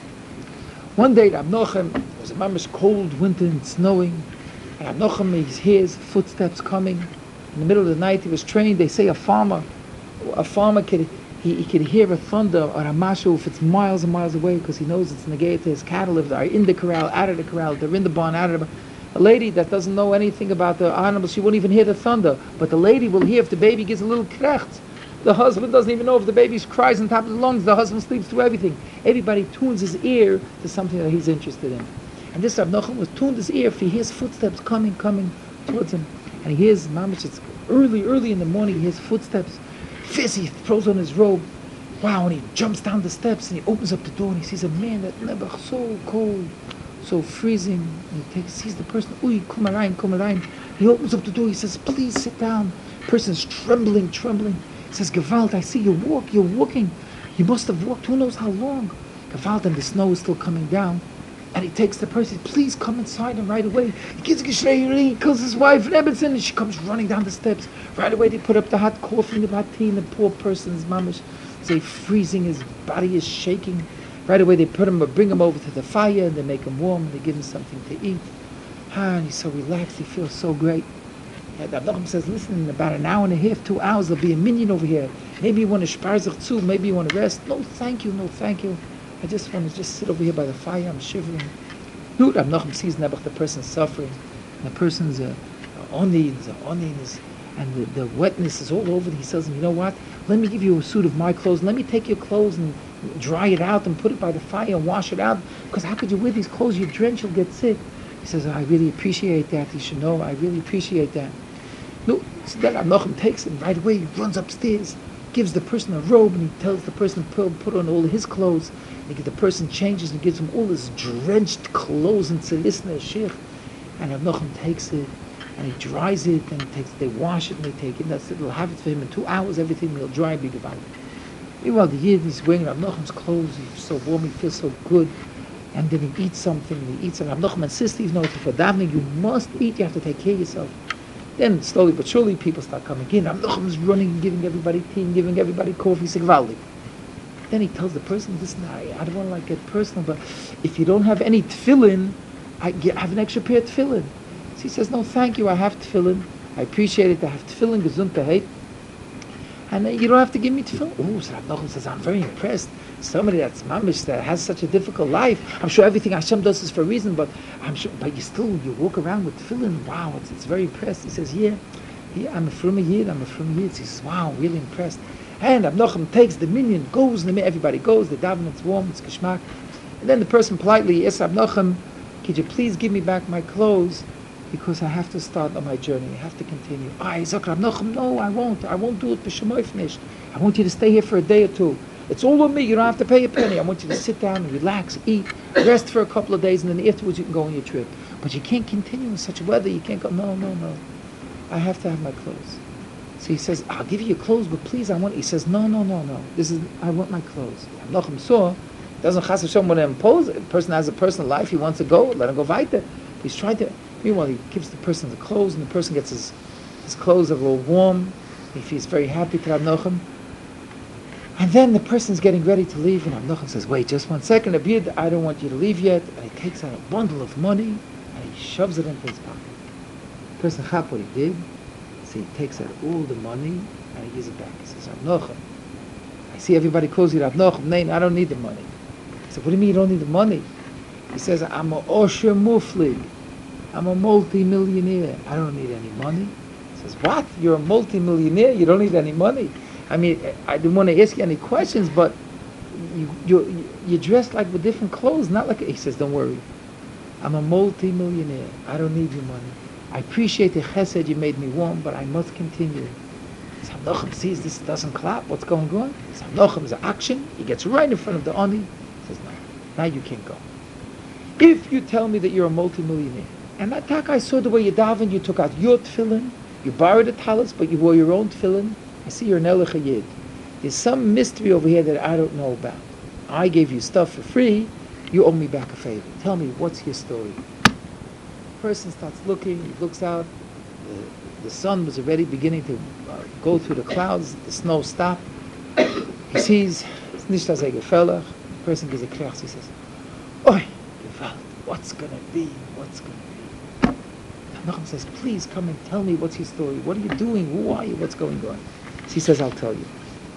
One day, Rav Nochem, it was a Mamish cold winter and snowing, and Rav Nochem, he hears footsteps coming. In the middle of the night, he was trained, they say a farmer, a farmer could, he, he could hear a thunder or a mashu if it's miles and miles away, because he knows it's negated to his cattle, if they're in the corral, out of the corral, they're in the barn, out of the barn. A lady that doesn't know anything about the animals, she won't even hear the thunder, but the lady will hear if the baby gets a little krecht. The husband doesn't even know if the baby cries on top of the lungs, the husband sleeps through everything. Everybody tunes his ear to something that he's interested in. And this Rav Nochem was tuned his ear if he hears footsteps coming, coming towards him. And he hears, mamish, it's early, early in the morning, he hears footsteps. Fizz, he throws on his robe. Wow, and he jumps down the steps and he opens up the door and he sees a man that never so cold, so freezing. And he takes, sees the person, uy, come rein, come rein. He opens up the door, he says, please sit down. The person's trembling, trembling. He says, Gewalt, I see you walk, you're walking. You must have walked who knows how long. Gewalt, and the snow is still coming down. And he takes the person, please come inside and right away. He gives a geshrei, he kills his wife, Rebbetzin, and she comes running down the steps. Right away they put up the hot coffee and the hot tea, and the poor person's mamish, say freezing, his body is shaking. Right away they put him, or bring him over to the fire, and they make him warm, and they give him something to eat. Ah, and he's so relaxed, he feels so great. And Rav Nochem says, listen, in about an hour and a half, two hours, there'll be a minion over here. Maybe you want to sparzach too, maybe you want to rest. No, thank you, no, thank you. I just want to just sit over here by the fire, I'm shivering. No, Rav Nochem sees Nebuch, the person's suffering. And the person's a oni, there's a oni, and the, the wetness is all over. He says, you know what? Let me give you a suit of my clothes. Let me take your clothes and dry it out and put it by the fire and wash it out. Because how could you wear these clothes? You're drenched, you'll get sick. He says, I really appreciate that. You should know, I really appreciate that. No, so then Avnochem takes it, and right away he runs upstairs, gives the person a robe, and he tells the person to put on all his clothes. And the person changes and gives him all his drenched clothes and tzilis and shich. And Avnochem takes it, and he dries it, and he takes, they wash it, and they take it, and that's it. They'll have it for him in two hours, everything will dry and be divided. Meanwhile, the Yid is wearing Avnochem's clothes, he's so warm, he feels so good. And then he eats something, and he eats, and Avnochem insists, you know, for davening, you must eat, you have to take care of yourself. Then, slowly but surely, people start coming in. Avnochem is running, giving everybody tea, and giving everybody coffee, sigvaldi. Then he tells the person, listen, I, I don't want to like get personal, but if you don't have any tefillin, I, get, I have an extra pair of tefillin. So he says, no, thank you, I have tefillin. I appreciate it, I have tefillin, gesund behait. And uh, you don't have to give me tefillin. Oh, so Avnochem says, I'm very impressed. Somebody that's mamish, that has such a difficult life. I'm sure everything Hashem does is for a reason, but I'm sure, but you still, you walk around with tefillin. Wow, it's, it's very impressed. He says, yeah, yeah, I'm a from a Yid, I'm a from a Yid. He says, wow, really impressed. And Avnochem takes the minyan, goes, and everybody goes, the daven, it's warm, it's geschmack. And then the person politely asks Avnochem, could you please give me back my clothes? Because I have to start on my journey. I have to continue. I say, Avnochem, no, I won't. I won't do it b'shemoifnish. I want you to stay here for a day or two. It's all on me. You don't have to pay a penny. I want you to sit down and relax, eat, rest for a couple of days, and then afterwards you can go on your trip. But you can't continue in such weather. You can't go, no, no, no. I have to have my clothes. So he says, I'll give you your clothes, but please, I want, he says, no, no, no, no. This is, I want my clothes. Avnochem saw, doesn't Chas Hashem want to impose it. The person has a personal life. He wants to go. Let him go weiter. He's trying to, meanwhile, he gives the person the clothes, and the person gets his, his clothes are all warm. He feels very happy to Avnochem. And then the person's getting ready to leave, and Avnochem says, wait, just one second, Abiyad, I don't want you to leave yet. And he takes out a bundle of money, and he shoves it into his pocket. The person chap what he did, so he takes out all the money, and he gives it back. He says, Avnochem, I see everybody calls you Avnochem, nein, I don't need the money. He said, what do you mean you don't need the money? He says, I'm a osher muflig. I'm a multi-millionaire. I don't need any money. He says, what? You're a multi-millionaire? You don't need any money? I mean, I didn't want to ask you any questions, but you, you, you're dressed like with different clothes, not like... He says, don't worry. I'm a multi-millionaire. I don't need your money. I appreciate the chesed you made me warm, but I must continue. So Avnochem sees this doesn't clap. What's going on? So Avnochem's action. He gets right in front of the Ani. He says, no, now you can't go. If you tell me that you're a multi-millionaire, and that tak I saw the way you davened, you took out your tefillin, you borrowed a talis, but you wore your own tefillin, I see you're an Elech Yid. There's some mystery over here that I don't know about. I gave you stuff for free, you owe me back a favor. Tell me, what's your story? The person starts looking, he looks out, the, the sun was already beginning to uh, go through the clouds, the snow stopped. He sees, it's nicht as a gefellach. The person gives a krach, he says, Oi, Gewalt, what's going to be, what's going to be? Avnochem says, please come and tell me what's your story. What are you doing? Who are you? What's going on? So he says, I'll tell you.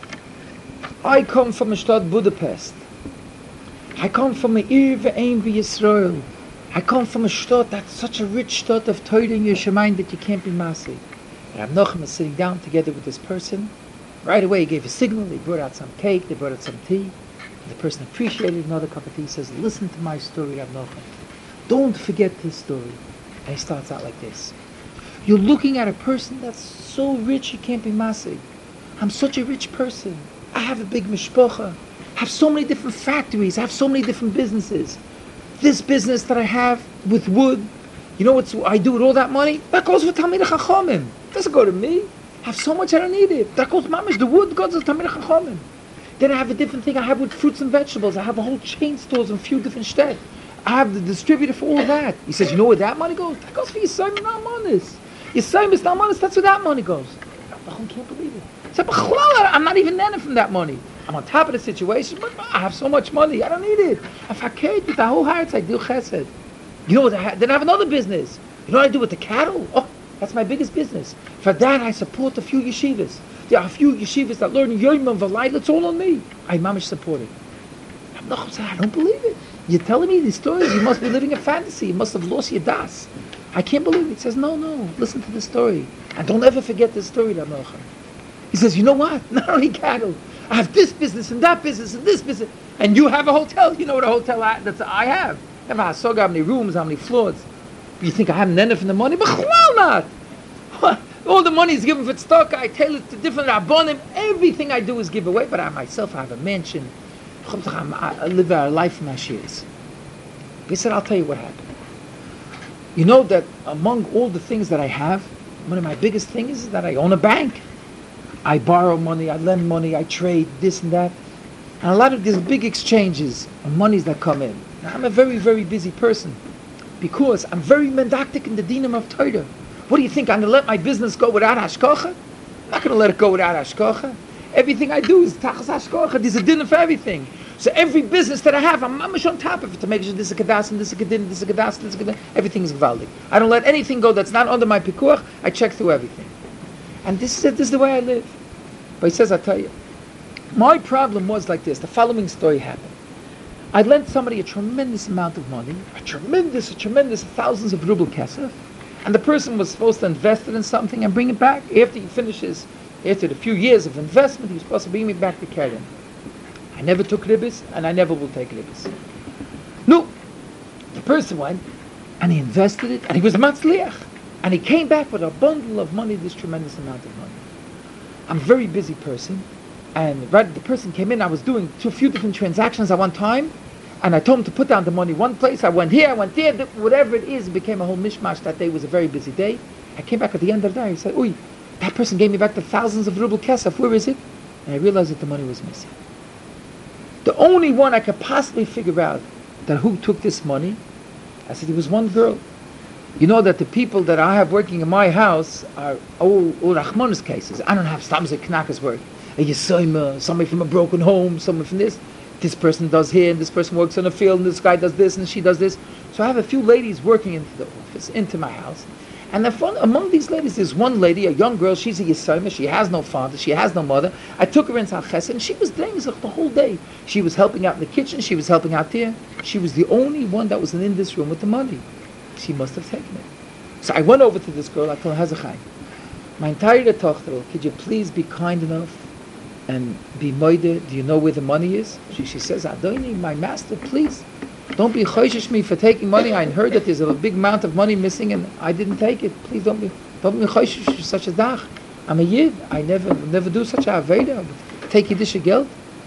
I come from a state Budapest. I come from a Ir ve'ein v'Yisrael. I come from a state that's such a rich state of Torah in your Shemayim that you can't be massive. And Avnochem is sitting down together with this person. Right away he gave a signal. They brought out some cake. They brought out some tea. And the person appreciated another cup of tea. He says, listen to my story, Avnochem. Don't forget this story. And he starts out like this. You're looking at a person that's so rich he can't be massive. I'm such a rich person. I have a big mishpocha. I have so many different factories. I have so many different businesses. This business that I have with wood, you know what I do with all that money? That goes for Talmidei Chachamim. It doesn't go to me. I have so much I don't need it. That goes mamish. The wood goes to Talmidei Chachamim. Then I have a different thing I have with fruits and vegetables. I have a whole chain stores in a few different states. I have the distributor for all that. He says, you know where that money goes? That goes for Yisayim and Almanis. Yisayim and Almanis, that's where that money goes. I can't believe it. He said, I'm not even learning from that money. I'm on top of the situation, but I have so much money. I don't need it. If I cared with the whole heart, I do chesed. You know what? I ha- then I have another business. You know what I do with the cattle? Oh, that's my biggest business. For that, I support a few yeshivas. There are a few yeshivas that learn Yom and Valay. It's all on me. I mamish support it. I don't believe it. You're telling me these stories? You must be living a fantasy. You must have lost your das. I can't believe it. He says, no, no, listen to the story. And don't ever forget this story, Rav Melcha. He says, you know what? Not only cattle. I have this business and that business and this business. And you have a hotel. You know what a hotel I, that's I have. I have a hasoga, how many rooms, how many floors. You think I have none from the money? But well not. All the money is given for tzedakah. I tailor it to different rabbonim. Everything I do is give away. But I myself, I have a mansion. I live a life in Ashiris. He said, I'll tell you what happened. You know that among all the things that I have, one of my biggest things is that I own a bank. I borrow money, I lend money, I trade, this and that. And a lot of these big exchanges of monies that come in. Now, I'm a very, very busy person because I'm very mendactic in the dinam of Torah. What do you think? I'm going to let my business go without hashkocha? I'm not going to let it go without hashkocha. Everything I do is tachas hashkocha. There's a dinner for everything. So every business that I have, I'm mamish on top of it to make sure this is a kadas and this is a kadin, this is a kadas, this is a kadin. Everything is gvaldik. I don't let anything go that's not under my pikuach. I check through everything. And this is it. This is the way I live. But he says, I'll tell you, my problem was like this. The following story happened. I lent somebody a tremendous amount of money, a tremendous, a tremendous thousands of ruble kesef, and the person was supposed to invest it in something and bring it back. After he finishes, after the few years of investment, he was supposed to bring me back the Keren. I never took ribbis, and I never will take ribbis. No, the person went, and he invested it, and he was matzliach. And he came back with a bundle of money, this tremendous amount of money. I'm a very busy person, and right, the person came in, I was doing two, a few different transactions at one time, and I told him to put down the money one place, I went here, I went there, whatever it is, it became a whole mishmash. That day was a very busy day. I came back at the end of the day, he said, Uy, that person gave me back the thousands of ruble kesef, where is it? And I realized that the money was missing. The only one I could possibly figure out that who took this money, I said, it was one girl. You know that the people that I have working in my house are all, all Rachmanis cases. I don't have stamze knackers work. A Yesoima, somebody from a broken home, someone from this. This person does here, and this person works in a field, and this guy does this, and she does this. So I have a few ladies working into the office, into my house. And the fun, among these ladies, there's one lady, a young girl, she's a Yesoima, she has no father, she has no mother. I took her into Chesed, and she was doing this the whole day. She was helping out in the kitchen, she was helping out there. She was the only one that was in this room with the money. She must have taken it. So I went over to this girl, I told her, Hazachai, my entire tochter, could you please be kind enough and be moide, do you know where the money is? She, she says, Adoni, my master, please, don't be choishish me for taking money. I heard that there's a big amount of money missing and I didn't take it. Please don't be, don't be choishish for such a dach. I'm a yid, I never never do such a aveda, take Yiddish geld.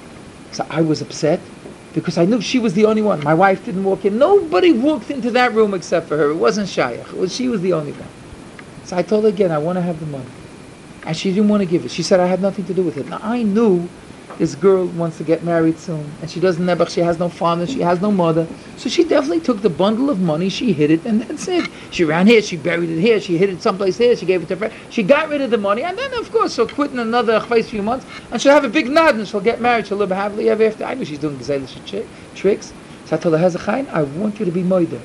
So I was upset, because I knew she was the only one. My wife didn't walk in. Nobody walked into that room except for her. It wasn't Shayach. It was, she was the only one. So I told her again, I want to have the money. And she didn't want to give it. She said, I had nothing to do with it. Now, I knew this girl wants to get married soon. And she doesn't never, she has no father, she has no mother. So she definitely took the bundle of money, she hid it, and that's it. She ran here, she buried it here, she hid it someplace here, she gave it to her friend. She got rid of the money, and then, of course, she'll quit in another few months, and she'll have a big nod, and she'll get married, she'll live happily ever after. I knew she's doing gazelish tricks. So I told her, Hezekiah, I want you to be moida.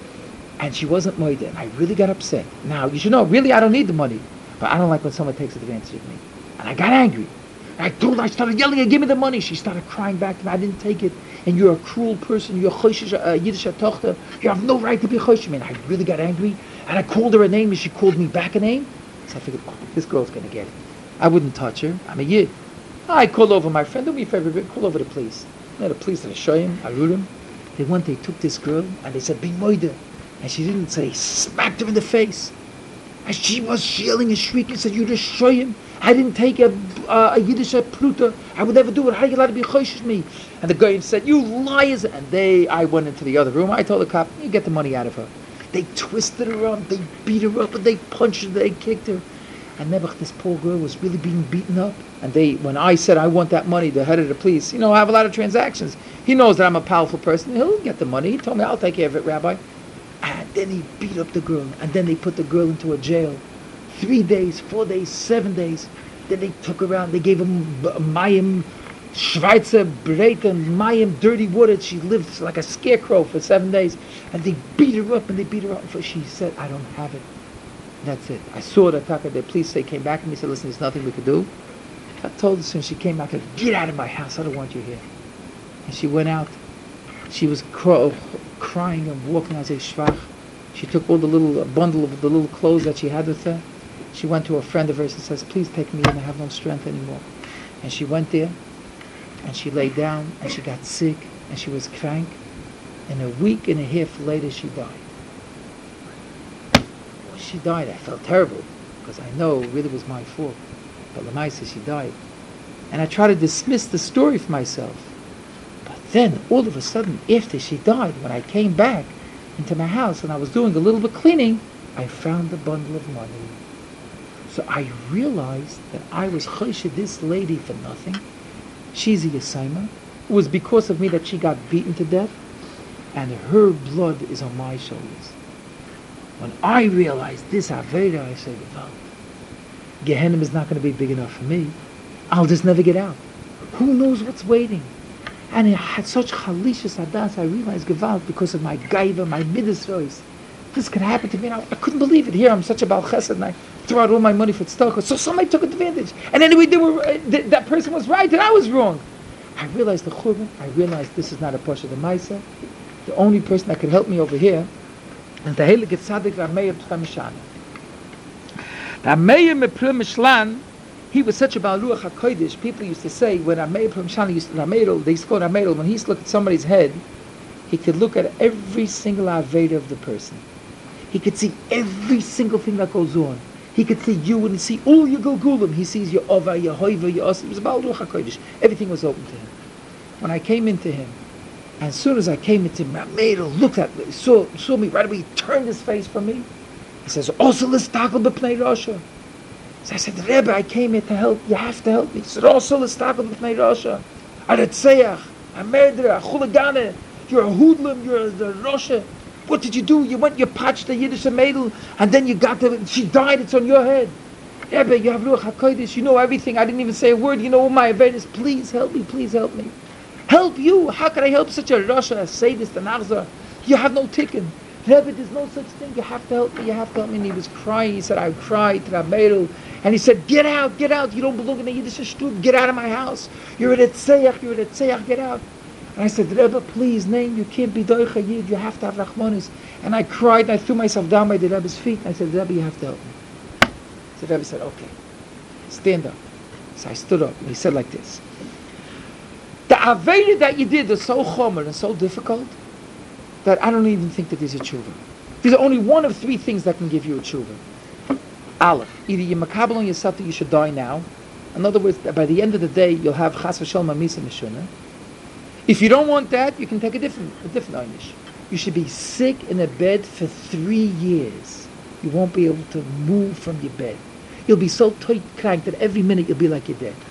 And she wasn't moida, and I really got upset. Now, you should know, really, I don't need the money, but I don't like when someone takes advantage of me. And I got angry. I told her, I started yelling, give me the money. She started crying back to me, I didn't take it. And you're a cruel person, you're a uh, Yiddish tochter. You have no right to be choshesh. And I really got angry. And I called her a name, and she called me back a name. So I figured, oh, this girl's going to get it. I wouldn't touch her. I'm a Yid. I called over my friend, do me a favor, call over the police. You know, the police, I show him, I root him. They went, they took this girl, and they said, be moida. And she didn't say, smacked her in the face. And she was yelling and shrieking, said, you just show him. I didn't take a, uh, a Yiddish pruta. I would never do it. How are you allowed to be choishish me? And the guy said, you liars. And they, I went into the other room. I told the cop, you get the money out of her. They twisted her up. They beat her up. And they punched her. They kicked her. And Nebuch, this poor girl was really being beaten up. And they, when I said, I want that money, the head of the police, you know, I have a lot of transactions. He knows that I'm a powerful person. He'll get the money. He told me, I'll take care of it, Rabbi. And then he beat up the girl. And then they put the girl into a jail. Three days, four days, seven days. Then they took her around. They gave her Mayim, Schweizer Breit, and Mayim, dirty water. She lived like a scarecrow for seven days. And they beat her up, and they beat her up. She said, I don't have it. That's it. I saw the Taka, the police, they came back to me and said, listen, there's nothing we could do. I told her as soon as she came back, I said, get out of my house. I don't want you here. And she went out. She was cr- crying and walking. I said, Shvach. She took all the little uh, bundle of the little clothes that she had with her. She went to a friend of hers and says, please take me in, I have no strength anymore. And she went there, and she laid down, and she got sick, and she was crank. And a week and a half later, she died. When she died, I felt terrible, because I know it really was my fault. But Lamaisa, she died. And I tried to dismiss the story for myself. But then, all of a sudden, after she died, when I came back into my house and I was doing a little bit of cleaning, I found a bundle of money. So I realized that I was choshed this lady for nothing. She's a Yesima. It was because of me that she got beaten to death, and her blood is on my shoulders. When I realized this Aveda, I said, well, Gehenna is not going to be big enough for me. I'll just never get out. Who knows what's waiting? And I had such chalishas adas, I realized Gewalt, because of my gaiva, my midas voice. This could happen to me, and I, I couldn't believe it. Here, I'm such a Baal Chesed, and I threw out all my money for tzedakah. So somebody took advantage. And anyway, they were, uh, th- that person was right, and I was wrong. I realized the churban. I realized this is not a Pasha de Maisa. The only person that could help me over here is the Heilige Tzaddik Rameir P'chem Mishana. Rameir P'chem Mishlan, he was such a Baal Ruach HaKodesh. People used to say, when Rameir P'chem Mishlan used to, Rameir, they used to call Rameir, when he used to look at somebody's head, he could look at every single Aveda of the person. He could see every single thing that goes on. He could see you and see all your Gulgulim. He sees your Ova, your Hoiva, your Os. It was Baal Ruach HaKodesh. Everything was open to him. When I came into him, as soon as I came into him, Rameir looked at me, saw, saw me right away, he turned his face from me. He says, also let's tackle b'pnei Rasha. So I said, Rebbe, I came here to help. You have to help me. He said, also let's tackle b'pnei Rasha. A Retzeach, a murderer, a chuligane. You're a hoodlum, you're a Rasha. What did you do? You went, you patched the Yiddish Mädel, and then you got the, she died, it's on your head. Rebbe, you have Ruach HaKodesh, you know everything. I didn't even say a word. You know all my Avedas. Please help me, please help me. Help you? How can I help such a Rasha, a sadist, an Arzar? You have no ticket. Rebbe, there's no such thing. You have to help me, you have to help me. And he was crying. He said, I cried to Rameir. And he said, get out, get out. You don't belong in the Yiddish Shtut. Get out of my house. You're a Retzeach, you're a Retzeach, get out. And I said, Rebbe, please, name, you can't be Doicha Yid. You have to have Rachmanis. And I cried, and I threw myself down by the Rebbe's feet. And I said, Rebbe, you have to help me. So the Rebbe said, okay, stand up. So I stood up, and he said like this. The Aveda that you did is so chomer and so difficult that I don't even think that there's a tshuva. There's only one of three things that can give you a tshuva. Aleph, either you're makabel on yourself that you should die now. In other words, by the end of the day, you'll have chas v'shalom misa mishuna. If you don't want that, you can take a different, a different einish. You should be sick in a bed for three years. You won't be able to move from your bed. You'll be so tight cranked that every minute you'll be like you're dead.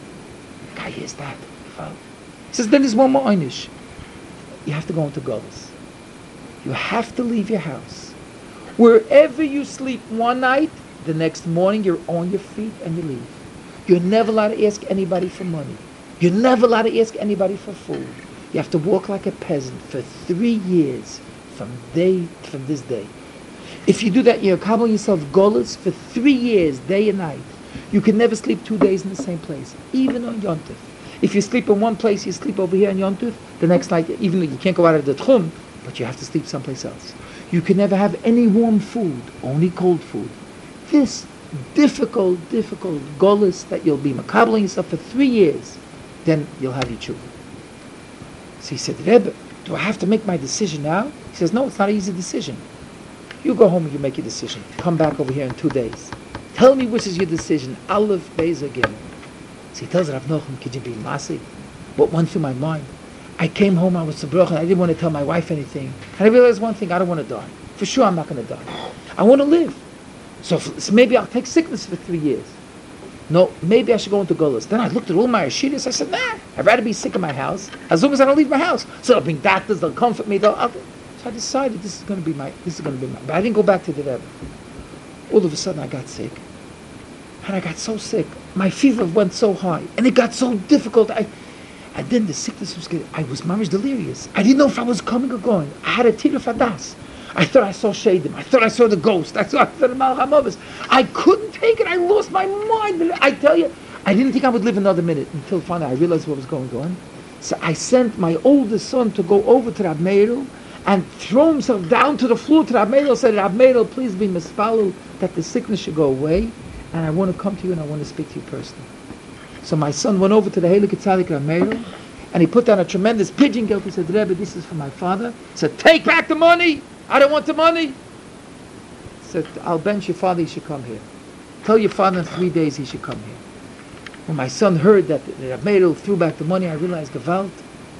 The guy hears that. He says, then there's one more einish. You have to go into Golos. You have to leave your house. Wherever you sleep one night, the next morning you're on your feet and you leave. You're never allowed to ask anybody for money. You're never allowed to ask anybody for food. You have to walk like a peasant for three years from day from this day. If you do that, you're cobbling yourself Golos for three years, day and night. You can never sleep two days in the same place, even on Yom Tov. If you sleep in one place, you sleep over here on Yom Tov, the next night, even though you can't go out of the Tchum, but you have to sleep someplace else. You can never have any warm food, only cold food. This difficult, difficult Golos that you'll be makabling yourself for three years, then you'll have your tshuva. So he said, Rebbe, do I have to make my decision now? He says, no, it's not an easy decision. You go home and you make your decision. Come back over here in two days. Tell me which is your decision. Aleph, Beis, Gimel. So he tells Rav Nochum, could you be Masi? What went through my mind? I came home, I was Sabroch, and I didn't want to tell my wife anything. And I realized one thing, I don't want to die. For sure I'm not going to die. I want to live. So, if, so maybe I'll take sickness for three years. No, maybe I should go into Golos. Then I looked at all my Ashiris, I said, nah, I'd rather be sick in my house, as long as I don't leave my house. So they'll bring doctors, they'll comfort me, they'll... I'll, so I decided this is going to be my, this is going to be my... But I didn't go back to the Rebbe. All of a sudden I got sick. And I got so sick. My fever went so high. And it got so difficult. I, and then the sickness was getting... I was mamish delirious. I didn't know if I was coming or going. I had a tir fadas. I thought I saw Shadim. I thought I saw the ghost. I thought I saw the Malach. I couldn't take it. I lost my mind. I tell you, I didn't think I would live another minute until finally I realized what was going on. So I sent my oldest son to go over to Rav Meir and throw himself down to the floor to Rab Meirel, said, Rab Meirel, please be misfollowed that the sickness should go away, and I want to come to you and I want to speak to you personally. So my son went over to the Heilige Tzaddik Rab Meirel, and he put down a tremendous pigeon geld. He said, Rebbe, this is for my father. He said, take back the money. I don't want the money. He said, I'll bench your father, he should come here. Tell your father in three days he should come here. When my son heard that Rab Meirel threw back the money, I realized Gewalt.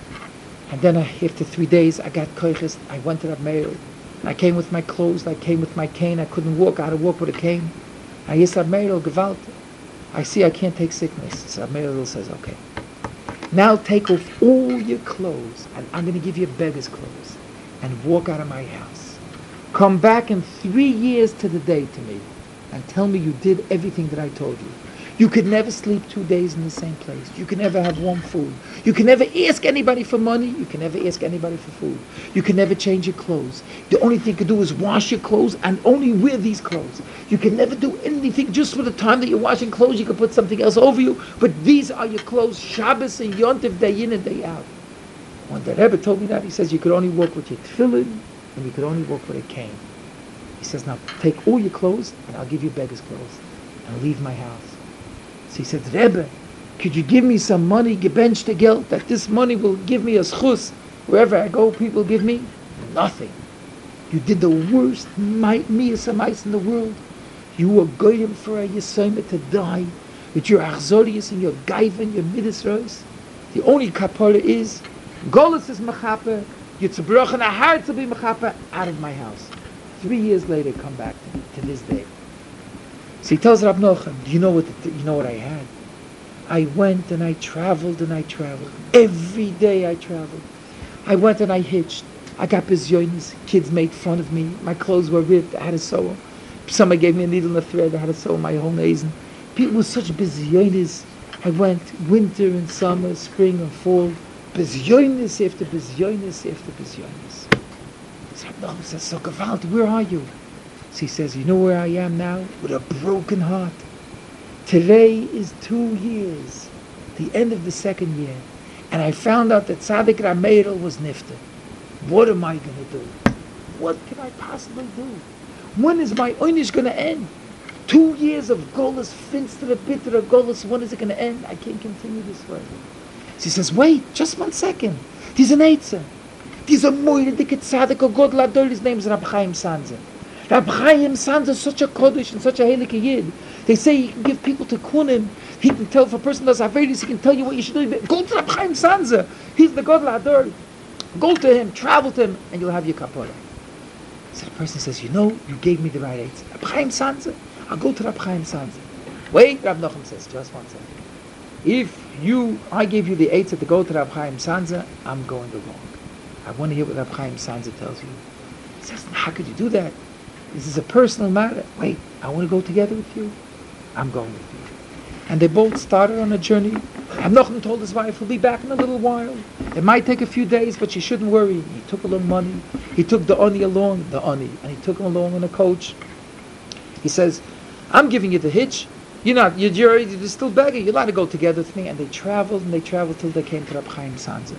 And then I, after three days, I got koiches. I went to Rab Meirel. I came with my clothes. I came with my cane. I couldn't walk. I had to walk with a cane. I asked Rab Meirel, Gewalt, I see I can't take sickness. So Rab Meirel says, okay. Now take off all your clothes, and I'm going to give you beggar's clothes, and walk out of my house. Come back in three years to the day to me, and tell me you did everything that I told you. You could never sleep two days in the same place. You can never have warm food. You can never ask anybody for money. You can never ask anybody for food. You can never change your clothes. The only thing you can do is wash your clothes and only wear these clothes. You can never do anything. Just for the time that you're washing clothes, you can put something else over you. But these are your clothes, Shabbos and Yontif, day in and day out. When the Rebbe told me that, he says you could only walk with your tefillin and you could only walk with a cane. He says, now take all your clothes and I'll give you beggar's clothes and leave my house. So he said, Rebbe, could you give me some money, gebench the geld, that this money will give me a schus? Wherever I go, people give me nothing. You did the worst miyas mice in the world. You were goyim for a yesoma to die with your achzorius and your gaiva and your midas rois. The only kapara is, Golus is mechaper, Yitzbrach and a heart to be mechaper, out of my house. Three years later, come back to, me, to this day. So he tells Rab Nochem, do you know what the, you know what I had? I went and I traveled and I traveled. Every day I traveled. I went and I hitched. I got bizyonis. Kids made fun of me. My clothes were ripped. I had to sew them. Somebody gave me a needle and a thread. I had to sew my whole nazen. People were such bizyonis. I went winter and summer, spring and fall. Bizyonis after bizyonis after bizyonis. So Rab Nochem says, so Gewalt, where are you? So he says, you know where I am now? With a broken heart. Today is two years, the end of the second year, and I found out that Tzaddik Rab Meirel was nifter. What am I going to do? What can I possibly do? When is my oynish going to end? Two years of golus, finster, bitter golus, when is it going to end? I can't continue this way. So he says, wait, just one second. There's an eitzah. There's a moire dike tzaddik, a god ladol, his name is Rab Chaim Sanzer. Rab Chaim Sanzer is such a kodesh and such a heilige yid. They say he can give people to kunim. He can tell if a person does avedis, he can tell you what you should do. Go to Rab Chaim Sanzer. He's the god ladol. Go to him, travel to him, and you'll have your kapara. So the person says, you know, you gave me the right eitzah. Rab Chaim Sanzer. I'll go to Rab Chaim Sanzer. Wait, Rab Nochem says, just one second. If you, I gave you the eitzah to go to Rab Chaim Sanzer, I'm going along. I want to hear what Rab Chaim Sanzer tells you. He says, how could you do that? This is a personal matter. Wait, I want to go together with you. I'm going with you. And they both started on a journey. Rab Nochem told his wife, he'll be back in a little while. It might take a few days, but you shouldn't worry. He took along money. He took the oni along, the oni, and he took him along on a coach. He says, I'm giving you the hitch. You're not, you're, you're, you're still begging. You're allowed to go together with me. And they traveled, and they traveled till they came to Rab Chaim Sanzer.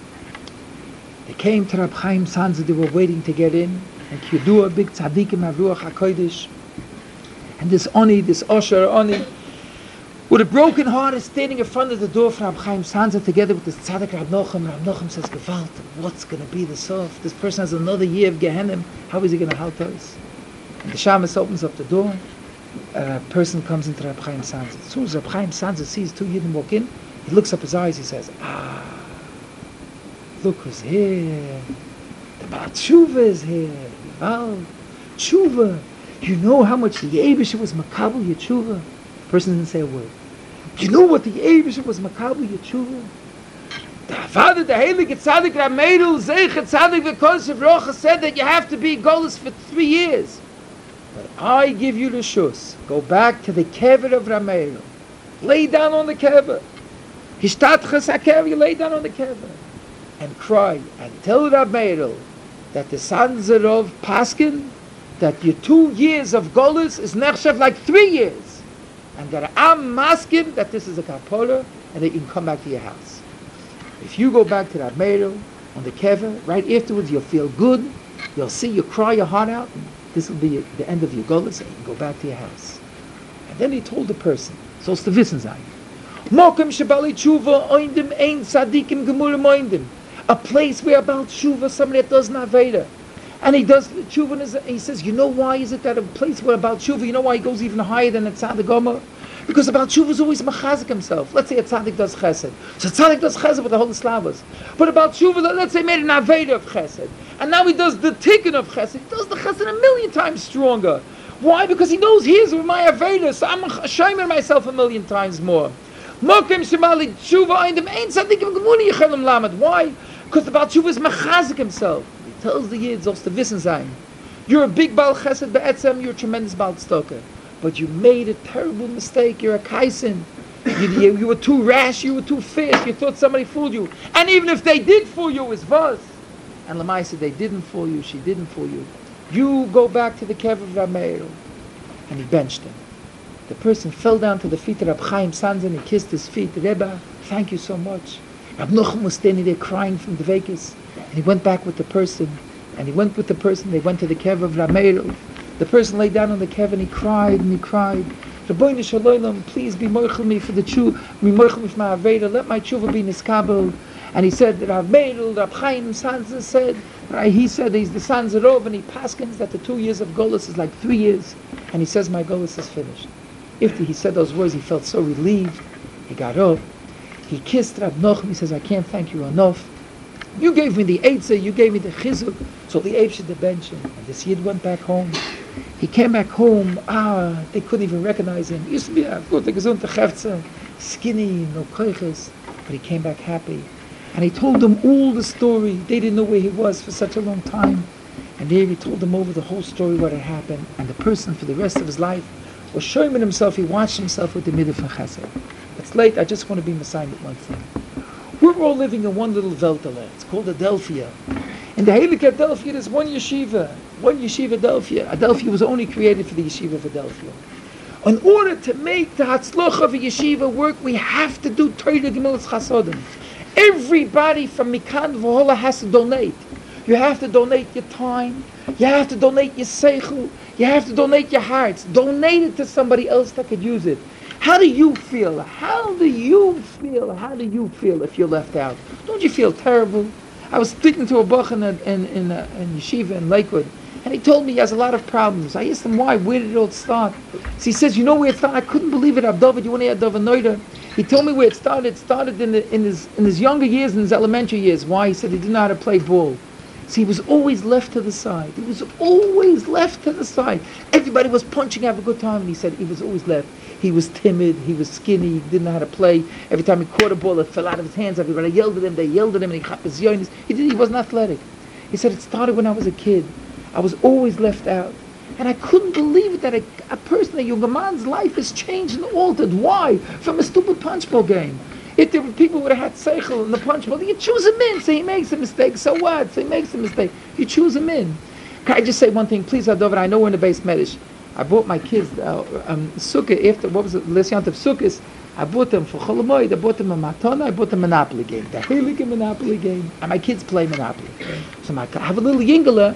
They came to Rab Chaim Sanzer. They were waiting to get in. And Kiyudua, big tzaddikim, Avruach HaKodesh. And this oni, this Osher oni, with a broken heart, is standing in front of the door for Rab Chaim Sanzer together with this tzaddik Rab Nochem. Rab Nochem says, Gewalt, what's going to be the sof? This person has another year of Gehenim. How is he going to help us? And the Shamus opens up the door. A person comes into Rab Chaim Sanzer. As soon as Rab Chaim Sanzer sees two Yidden walk in, he looks up his eyes, he says, ah, look who's here. The Baal Tshuva is here. Well, Tshuva. You know how much the Eibusher was makabel your Tshuva? The person didn't say a word. Do you know what the Eibusher was makabel your Tshuva? The father, the Heilige Tzaddik Rab Meirel, Zeichet Tzaddik V'Kodesh Rocha said that you have to be golus for three years. But I give you the shus. Go back to the kever of Rab Meirel. Lay down on the kever. Hishtatchas HaKever, you lay down on the kever. And cry and tell Rab Meirel that the sons of Paskin, that your two years of golus is nechshav like three years. And that I'm masking that this is a kapora and that you can come back to your house. If you go back to Rab Meirel on the kever. Right afterwards, you'll feel good. You'll see, you'll cry your heart out. This will be the end of your golus, and you can go back to your house. And then he told the person, so it's the wissen sein. Mokem shebali tshuva oindim ein tzadikim gemurim oindim. A place where about tshuva, somebody that does not Veda. And he does tshuva, and he says, you know why is it that a place where about tshuva, you know why he goes even higher than a tzaddik gomer? Because about tshuva is always machazik himself. Let's say a tzaddik does chesed. So tzaddik does chesed with the whole Slavas. But about tshuva, let's say made an aveda of chesed. And now he does the tikkun of chesed. He does the chesed a million times stronger. Why? Because he knows here's with my aveda, so I'm shaming myself a million times more. Mokem shemali tshuva oindim ein tzadikim gemuni yechelem lamed. Why? Because the Baal Tshuva is machazik himself. He tells the Yid, also the wissen sein. You're a big Baal Chesed be'etzem, you're a tremendous Baal Tzedakah. But you made a terrible mistake, you're a kaisin. You, you, you were too rash, you were too fierce, you thought somebody fooled you. And even if they did fool you, it's was. And Lamai said, they didn't fool you, she didn't fool you. You go back to the Kever of Rameir. And he benched him. The person fell down to the feet of Rab Chaim Sanzen, he kissed his feet. Rebbe, thank you so much. Rab Nochem was standing there crying from the Vegas, and he went back with the person, and he went with the person, they went to the Kever of Rameir. The person lay down on the Kever and he cried and he cried, Rabbeinu Shalom, please be moichel me for the tshuva, be moichel me for my aveda, let my tshuva be niskabel. And he said that Rab Meir, Rab Chaim Sanzer said, right, he said he's the Sanzer Rov, and he paskins that the two years of Golus is like three years, and he says my Golus is finished. After he said those words, he felt so relieved. He got up. He kissed Rab Nochem. He says, I can't thank you enough. You gave me the Eitzah, you gave me the Chizuk, so the Eiv should bench him. And this Yid went back home. He came back home. Ah, they couldn't even recognize him. He used to be a good, gesund, skinny, no koiches. But he came back happy. And he told them all the story. They didn't know where he was for such a long time. And there he told them over the whole story, what had happened. And the person, for the rest of his life, was showing himself, he watched himself with the midah from Chesed. It's late, I just want to be Messiah with one thing. We're all living in one little Weltele. It's called Adelphia. In the Heilige Adelphia, there's one yeshiva. One yeshiva Adelphia. Adelphia was only created for the yeshiva of Adelphia. In order to make the Hatzloch of a yeshiva work, we have to do Torah Gemilas Chasodim. Everybody from Mikan V'Hola has to donate. You have to donate your time. You have to donate your seichel. You have to donate your hearts. Donate it to somebody else that could use it. How do you feel? How do you feel? How do you feel if you're left out? Don't you feel terrible? I was speaking to a bach in, in, in, uh, in yeshiva in Lakewood, and he told me he has a lot of problems. I asked him why. Where did it all start? So he says, you know where it started? I couldn't believe it. Abdovid, you want to hear Abdovid Noida? He told me where it started. It started in, the, in, his, in his younger years, in his elementary years. Why? He said he didn't know how to play ball. So he was always left to the side. He was always left to the side. Everybody was punching, have a good time, and he said he was always left. He was timid, he was skinny, he didn't know how to play. Every time he caught a ball, it fell out of his hands. Everybody yelled at him, they yelled at him, and he got his yonis. He did, he wasn't athletic. He said, it started when I was a kid. I was always left out. And I couldn't believe it that a, a person, a younger man's life has changed and altered. Why? From a stupid punch ball game. If there were people who would have had seichel in the punch ball, you choose him in. So he makes a mistake. So what? So he makes a mistake. You choose him in. Can I just say one thing, please, Adover? I know we're in the base medish. I bought my kids uh, um, sukkah after what was it? Lesiant of sukkahs. I bought them for Cholamoid. I bought them a matana. I bought them a Monopoly game, the heilige Monopoly game, and my kids play Monopoly. So my, I have a little yingler.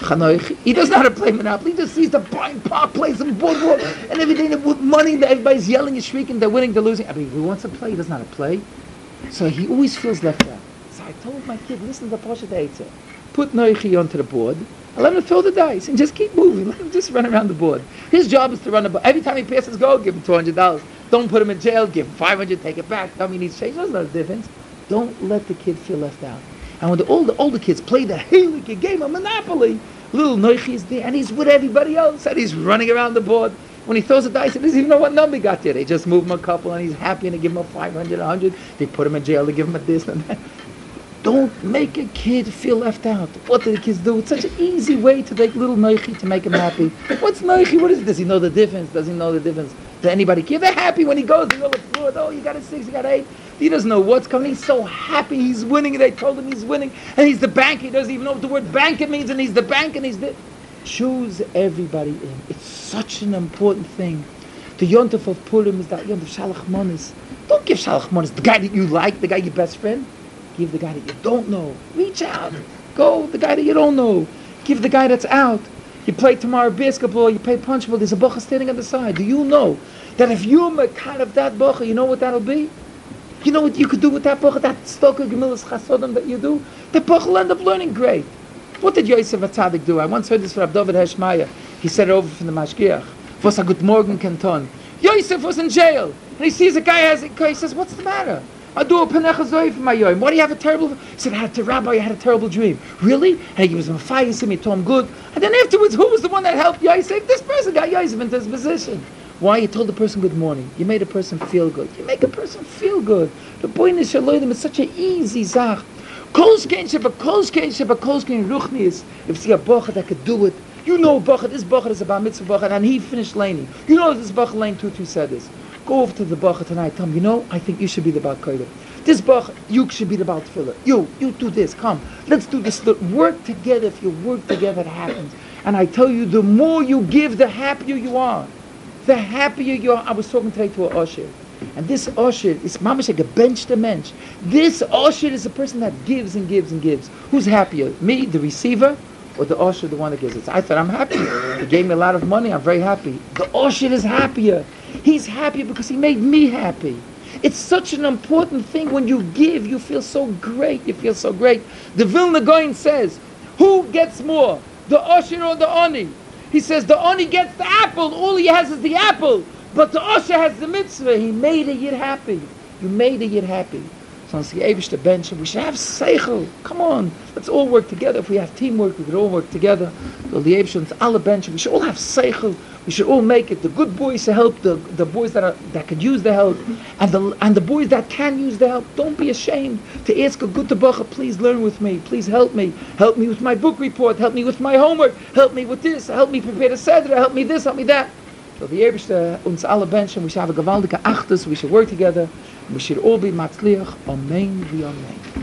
He doesn't know how to play Monopoly. He just sees the buying pop, plays some boardwalk, and everything with money. Everybody's yelling and shrieking. They're winning, they're losing. I mean, he wants to play. He doesn't know how to play. So he always feels left out. So I told my kid, listen to the Pasha Eitzer. Put Noichi onto the board. I let him throw the dice and just keep moving. Let him just run around the board. His job is to run the board. Every time he passes go, give him two hundred dollars. Don't put him in jail. Give him five hundred dollars. Take it back. Tell me he needs change. There's no difference. Don't let the kid feel left out. And when the older, older kids play the heilige game of Monopoly, little Noichi is there, and he's with everybody else, and he's running around the board. When he throws a dice, he doesn't even know what number he got there. They just move him a couple, and he's happy, and they give him a five hundred, one hundred. They put him in jail, they give him a this and that. Don't make a kid feel left out. What do the kids do? It's such an easy way to take little Noichi to make him happy. What's Noichi? What is it? Does he know the difference? Does he know the difference? Does anybody care? They're happy when he goes. They know what's good. Oh, you got a six, you got eight. He doesn't know what's coming. He's so happy. He's winning. They told him he's winning. And he's the bank. He doesn't even know what the word banker means. And he's the bank and he's the... Choose everybody in. It's such an important thing. The Yontef of Purim is that Yontef Shalach Monis. Don't give Shalach Monis the guy that you like, the guy your best friend. Give the guy that you don't know. Reach out. Go the guy that you don't know. Give the guy that's out. You play tomorrow basketball, you play punchball, there's a bacha standing on the side. Do you know that if you're kind of that bacha, you know what that'll be? You know what you could do with that bacha, that stoker gemilas chasodim that you do? That bacha will end up learning great. What did Yosef HaTzadik do? I once heard this from David Heshmaya. He said it over from the Mashgiach. Was a good morgen canton. Yosef was in jail, and he sees a guy has a he says, "What's the matter? I do a penecha zoy for my yoim. Why do you have a terrible?" He said, "I had to rabbi. I had a terrible dream." Really? And he was on fire. He said, "Me told him good." And then afterwards, who was the one that helped Yosef? This person got Yosef into his position. Why? You told the person good morning. You made a person feel good. You make a person feel good. The point is, shaloyim is such an easy zach. Kolskein sheba kolskein sheba kolskein ruchnis. If you see a bocha that could do it, you know bocha. This bocha is about mitzvah bocha, and he finished laning. You know this bocha lane two two said this. Go over to the bacha tonight. Tell him, you know, I think you should be the Baal Kodesh. This bacha, you should be the Baal Tefillah. You, you do this. Come, let's do this. Look, work together. If you work together, it happens. And I tell you, the more you give, the happier you are. The happier you are. I was talking today to an Osher. And this Osher is mamash like a bench to mensch. This Osher is a person that gives and gives and gives. Who's happier? Me, the receiver, or the Osher, the one that gives it? I thought, I'm happy. He gave me a lot of money. I'm very happy. The Osher is happier. He's happy because he made me happy. It's such an important thing. When you give, you feel so great. You feel so great. The Vilna Gaon says, who gets more, the Osher or the Oni? He says the Oni gets the apple. All he has is the apple. But the Osher has the mitzvah. He made a yid happy. You made a yid happy. So it's the Eibishter bench. We should have seichel. Come on, let's all work together. If we have teamwork, we could all work together. So the Eibishter, alle bench. We should all have seichel. We should all make it. The good boys to help the, the boys that are that could use the help, and the and the boys that can use the help. Don't be ashamed to ask a good bacha. Please learn with me. Please help me. Help me with my book report. Help me with my homework. Help me with this. Help me prepare the seder. Help me this. Help me that. So the Eibishter, uns alle bench, and we should have a gewaltige achtes. We should work together. We should all be matzliach. Amen. Amen.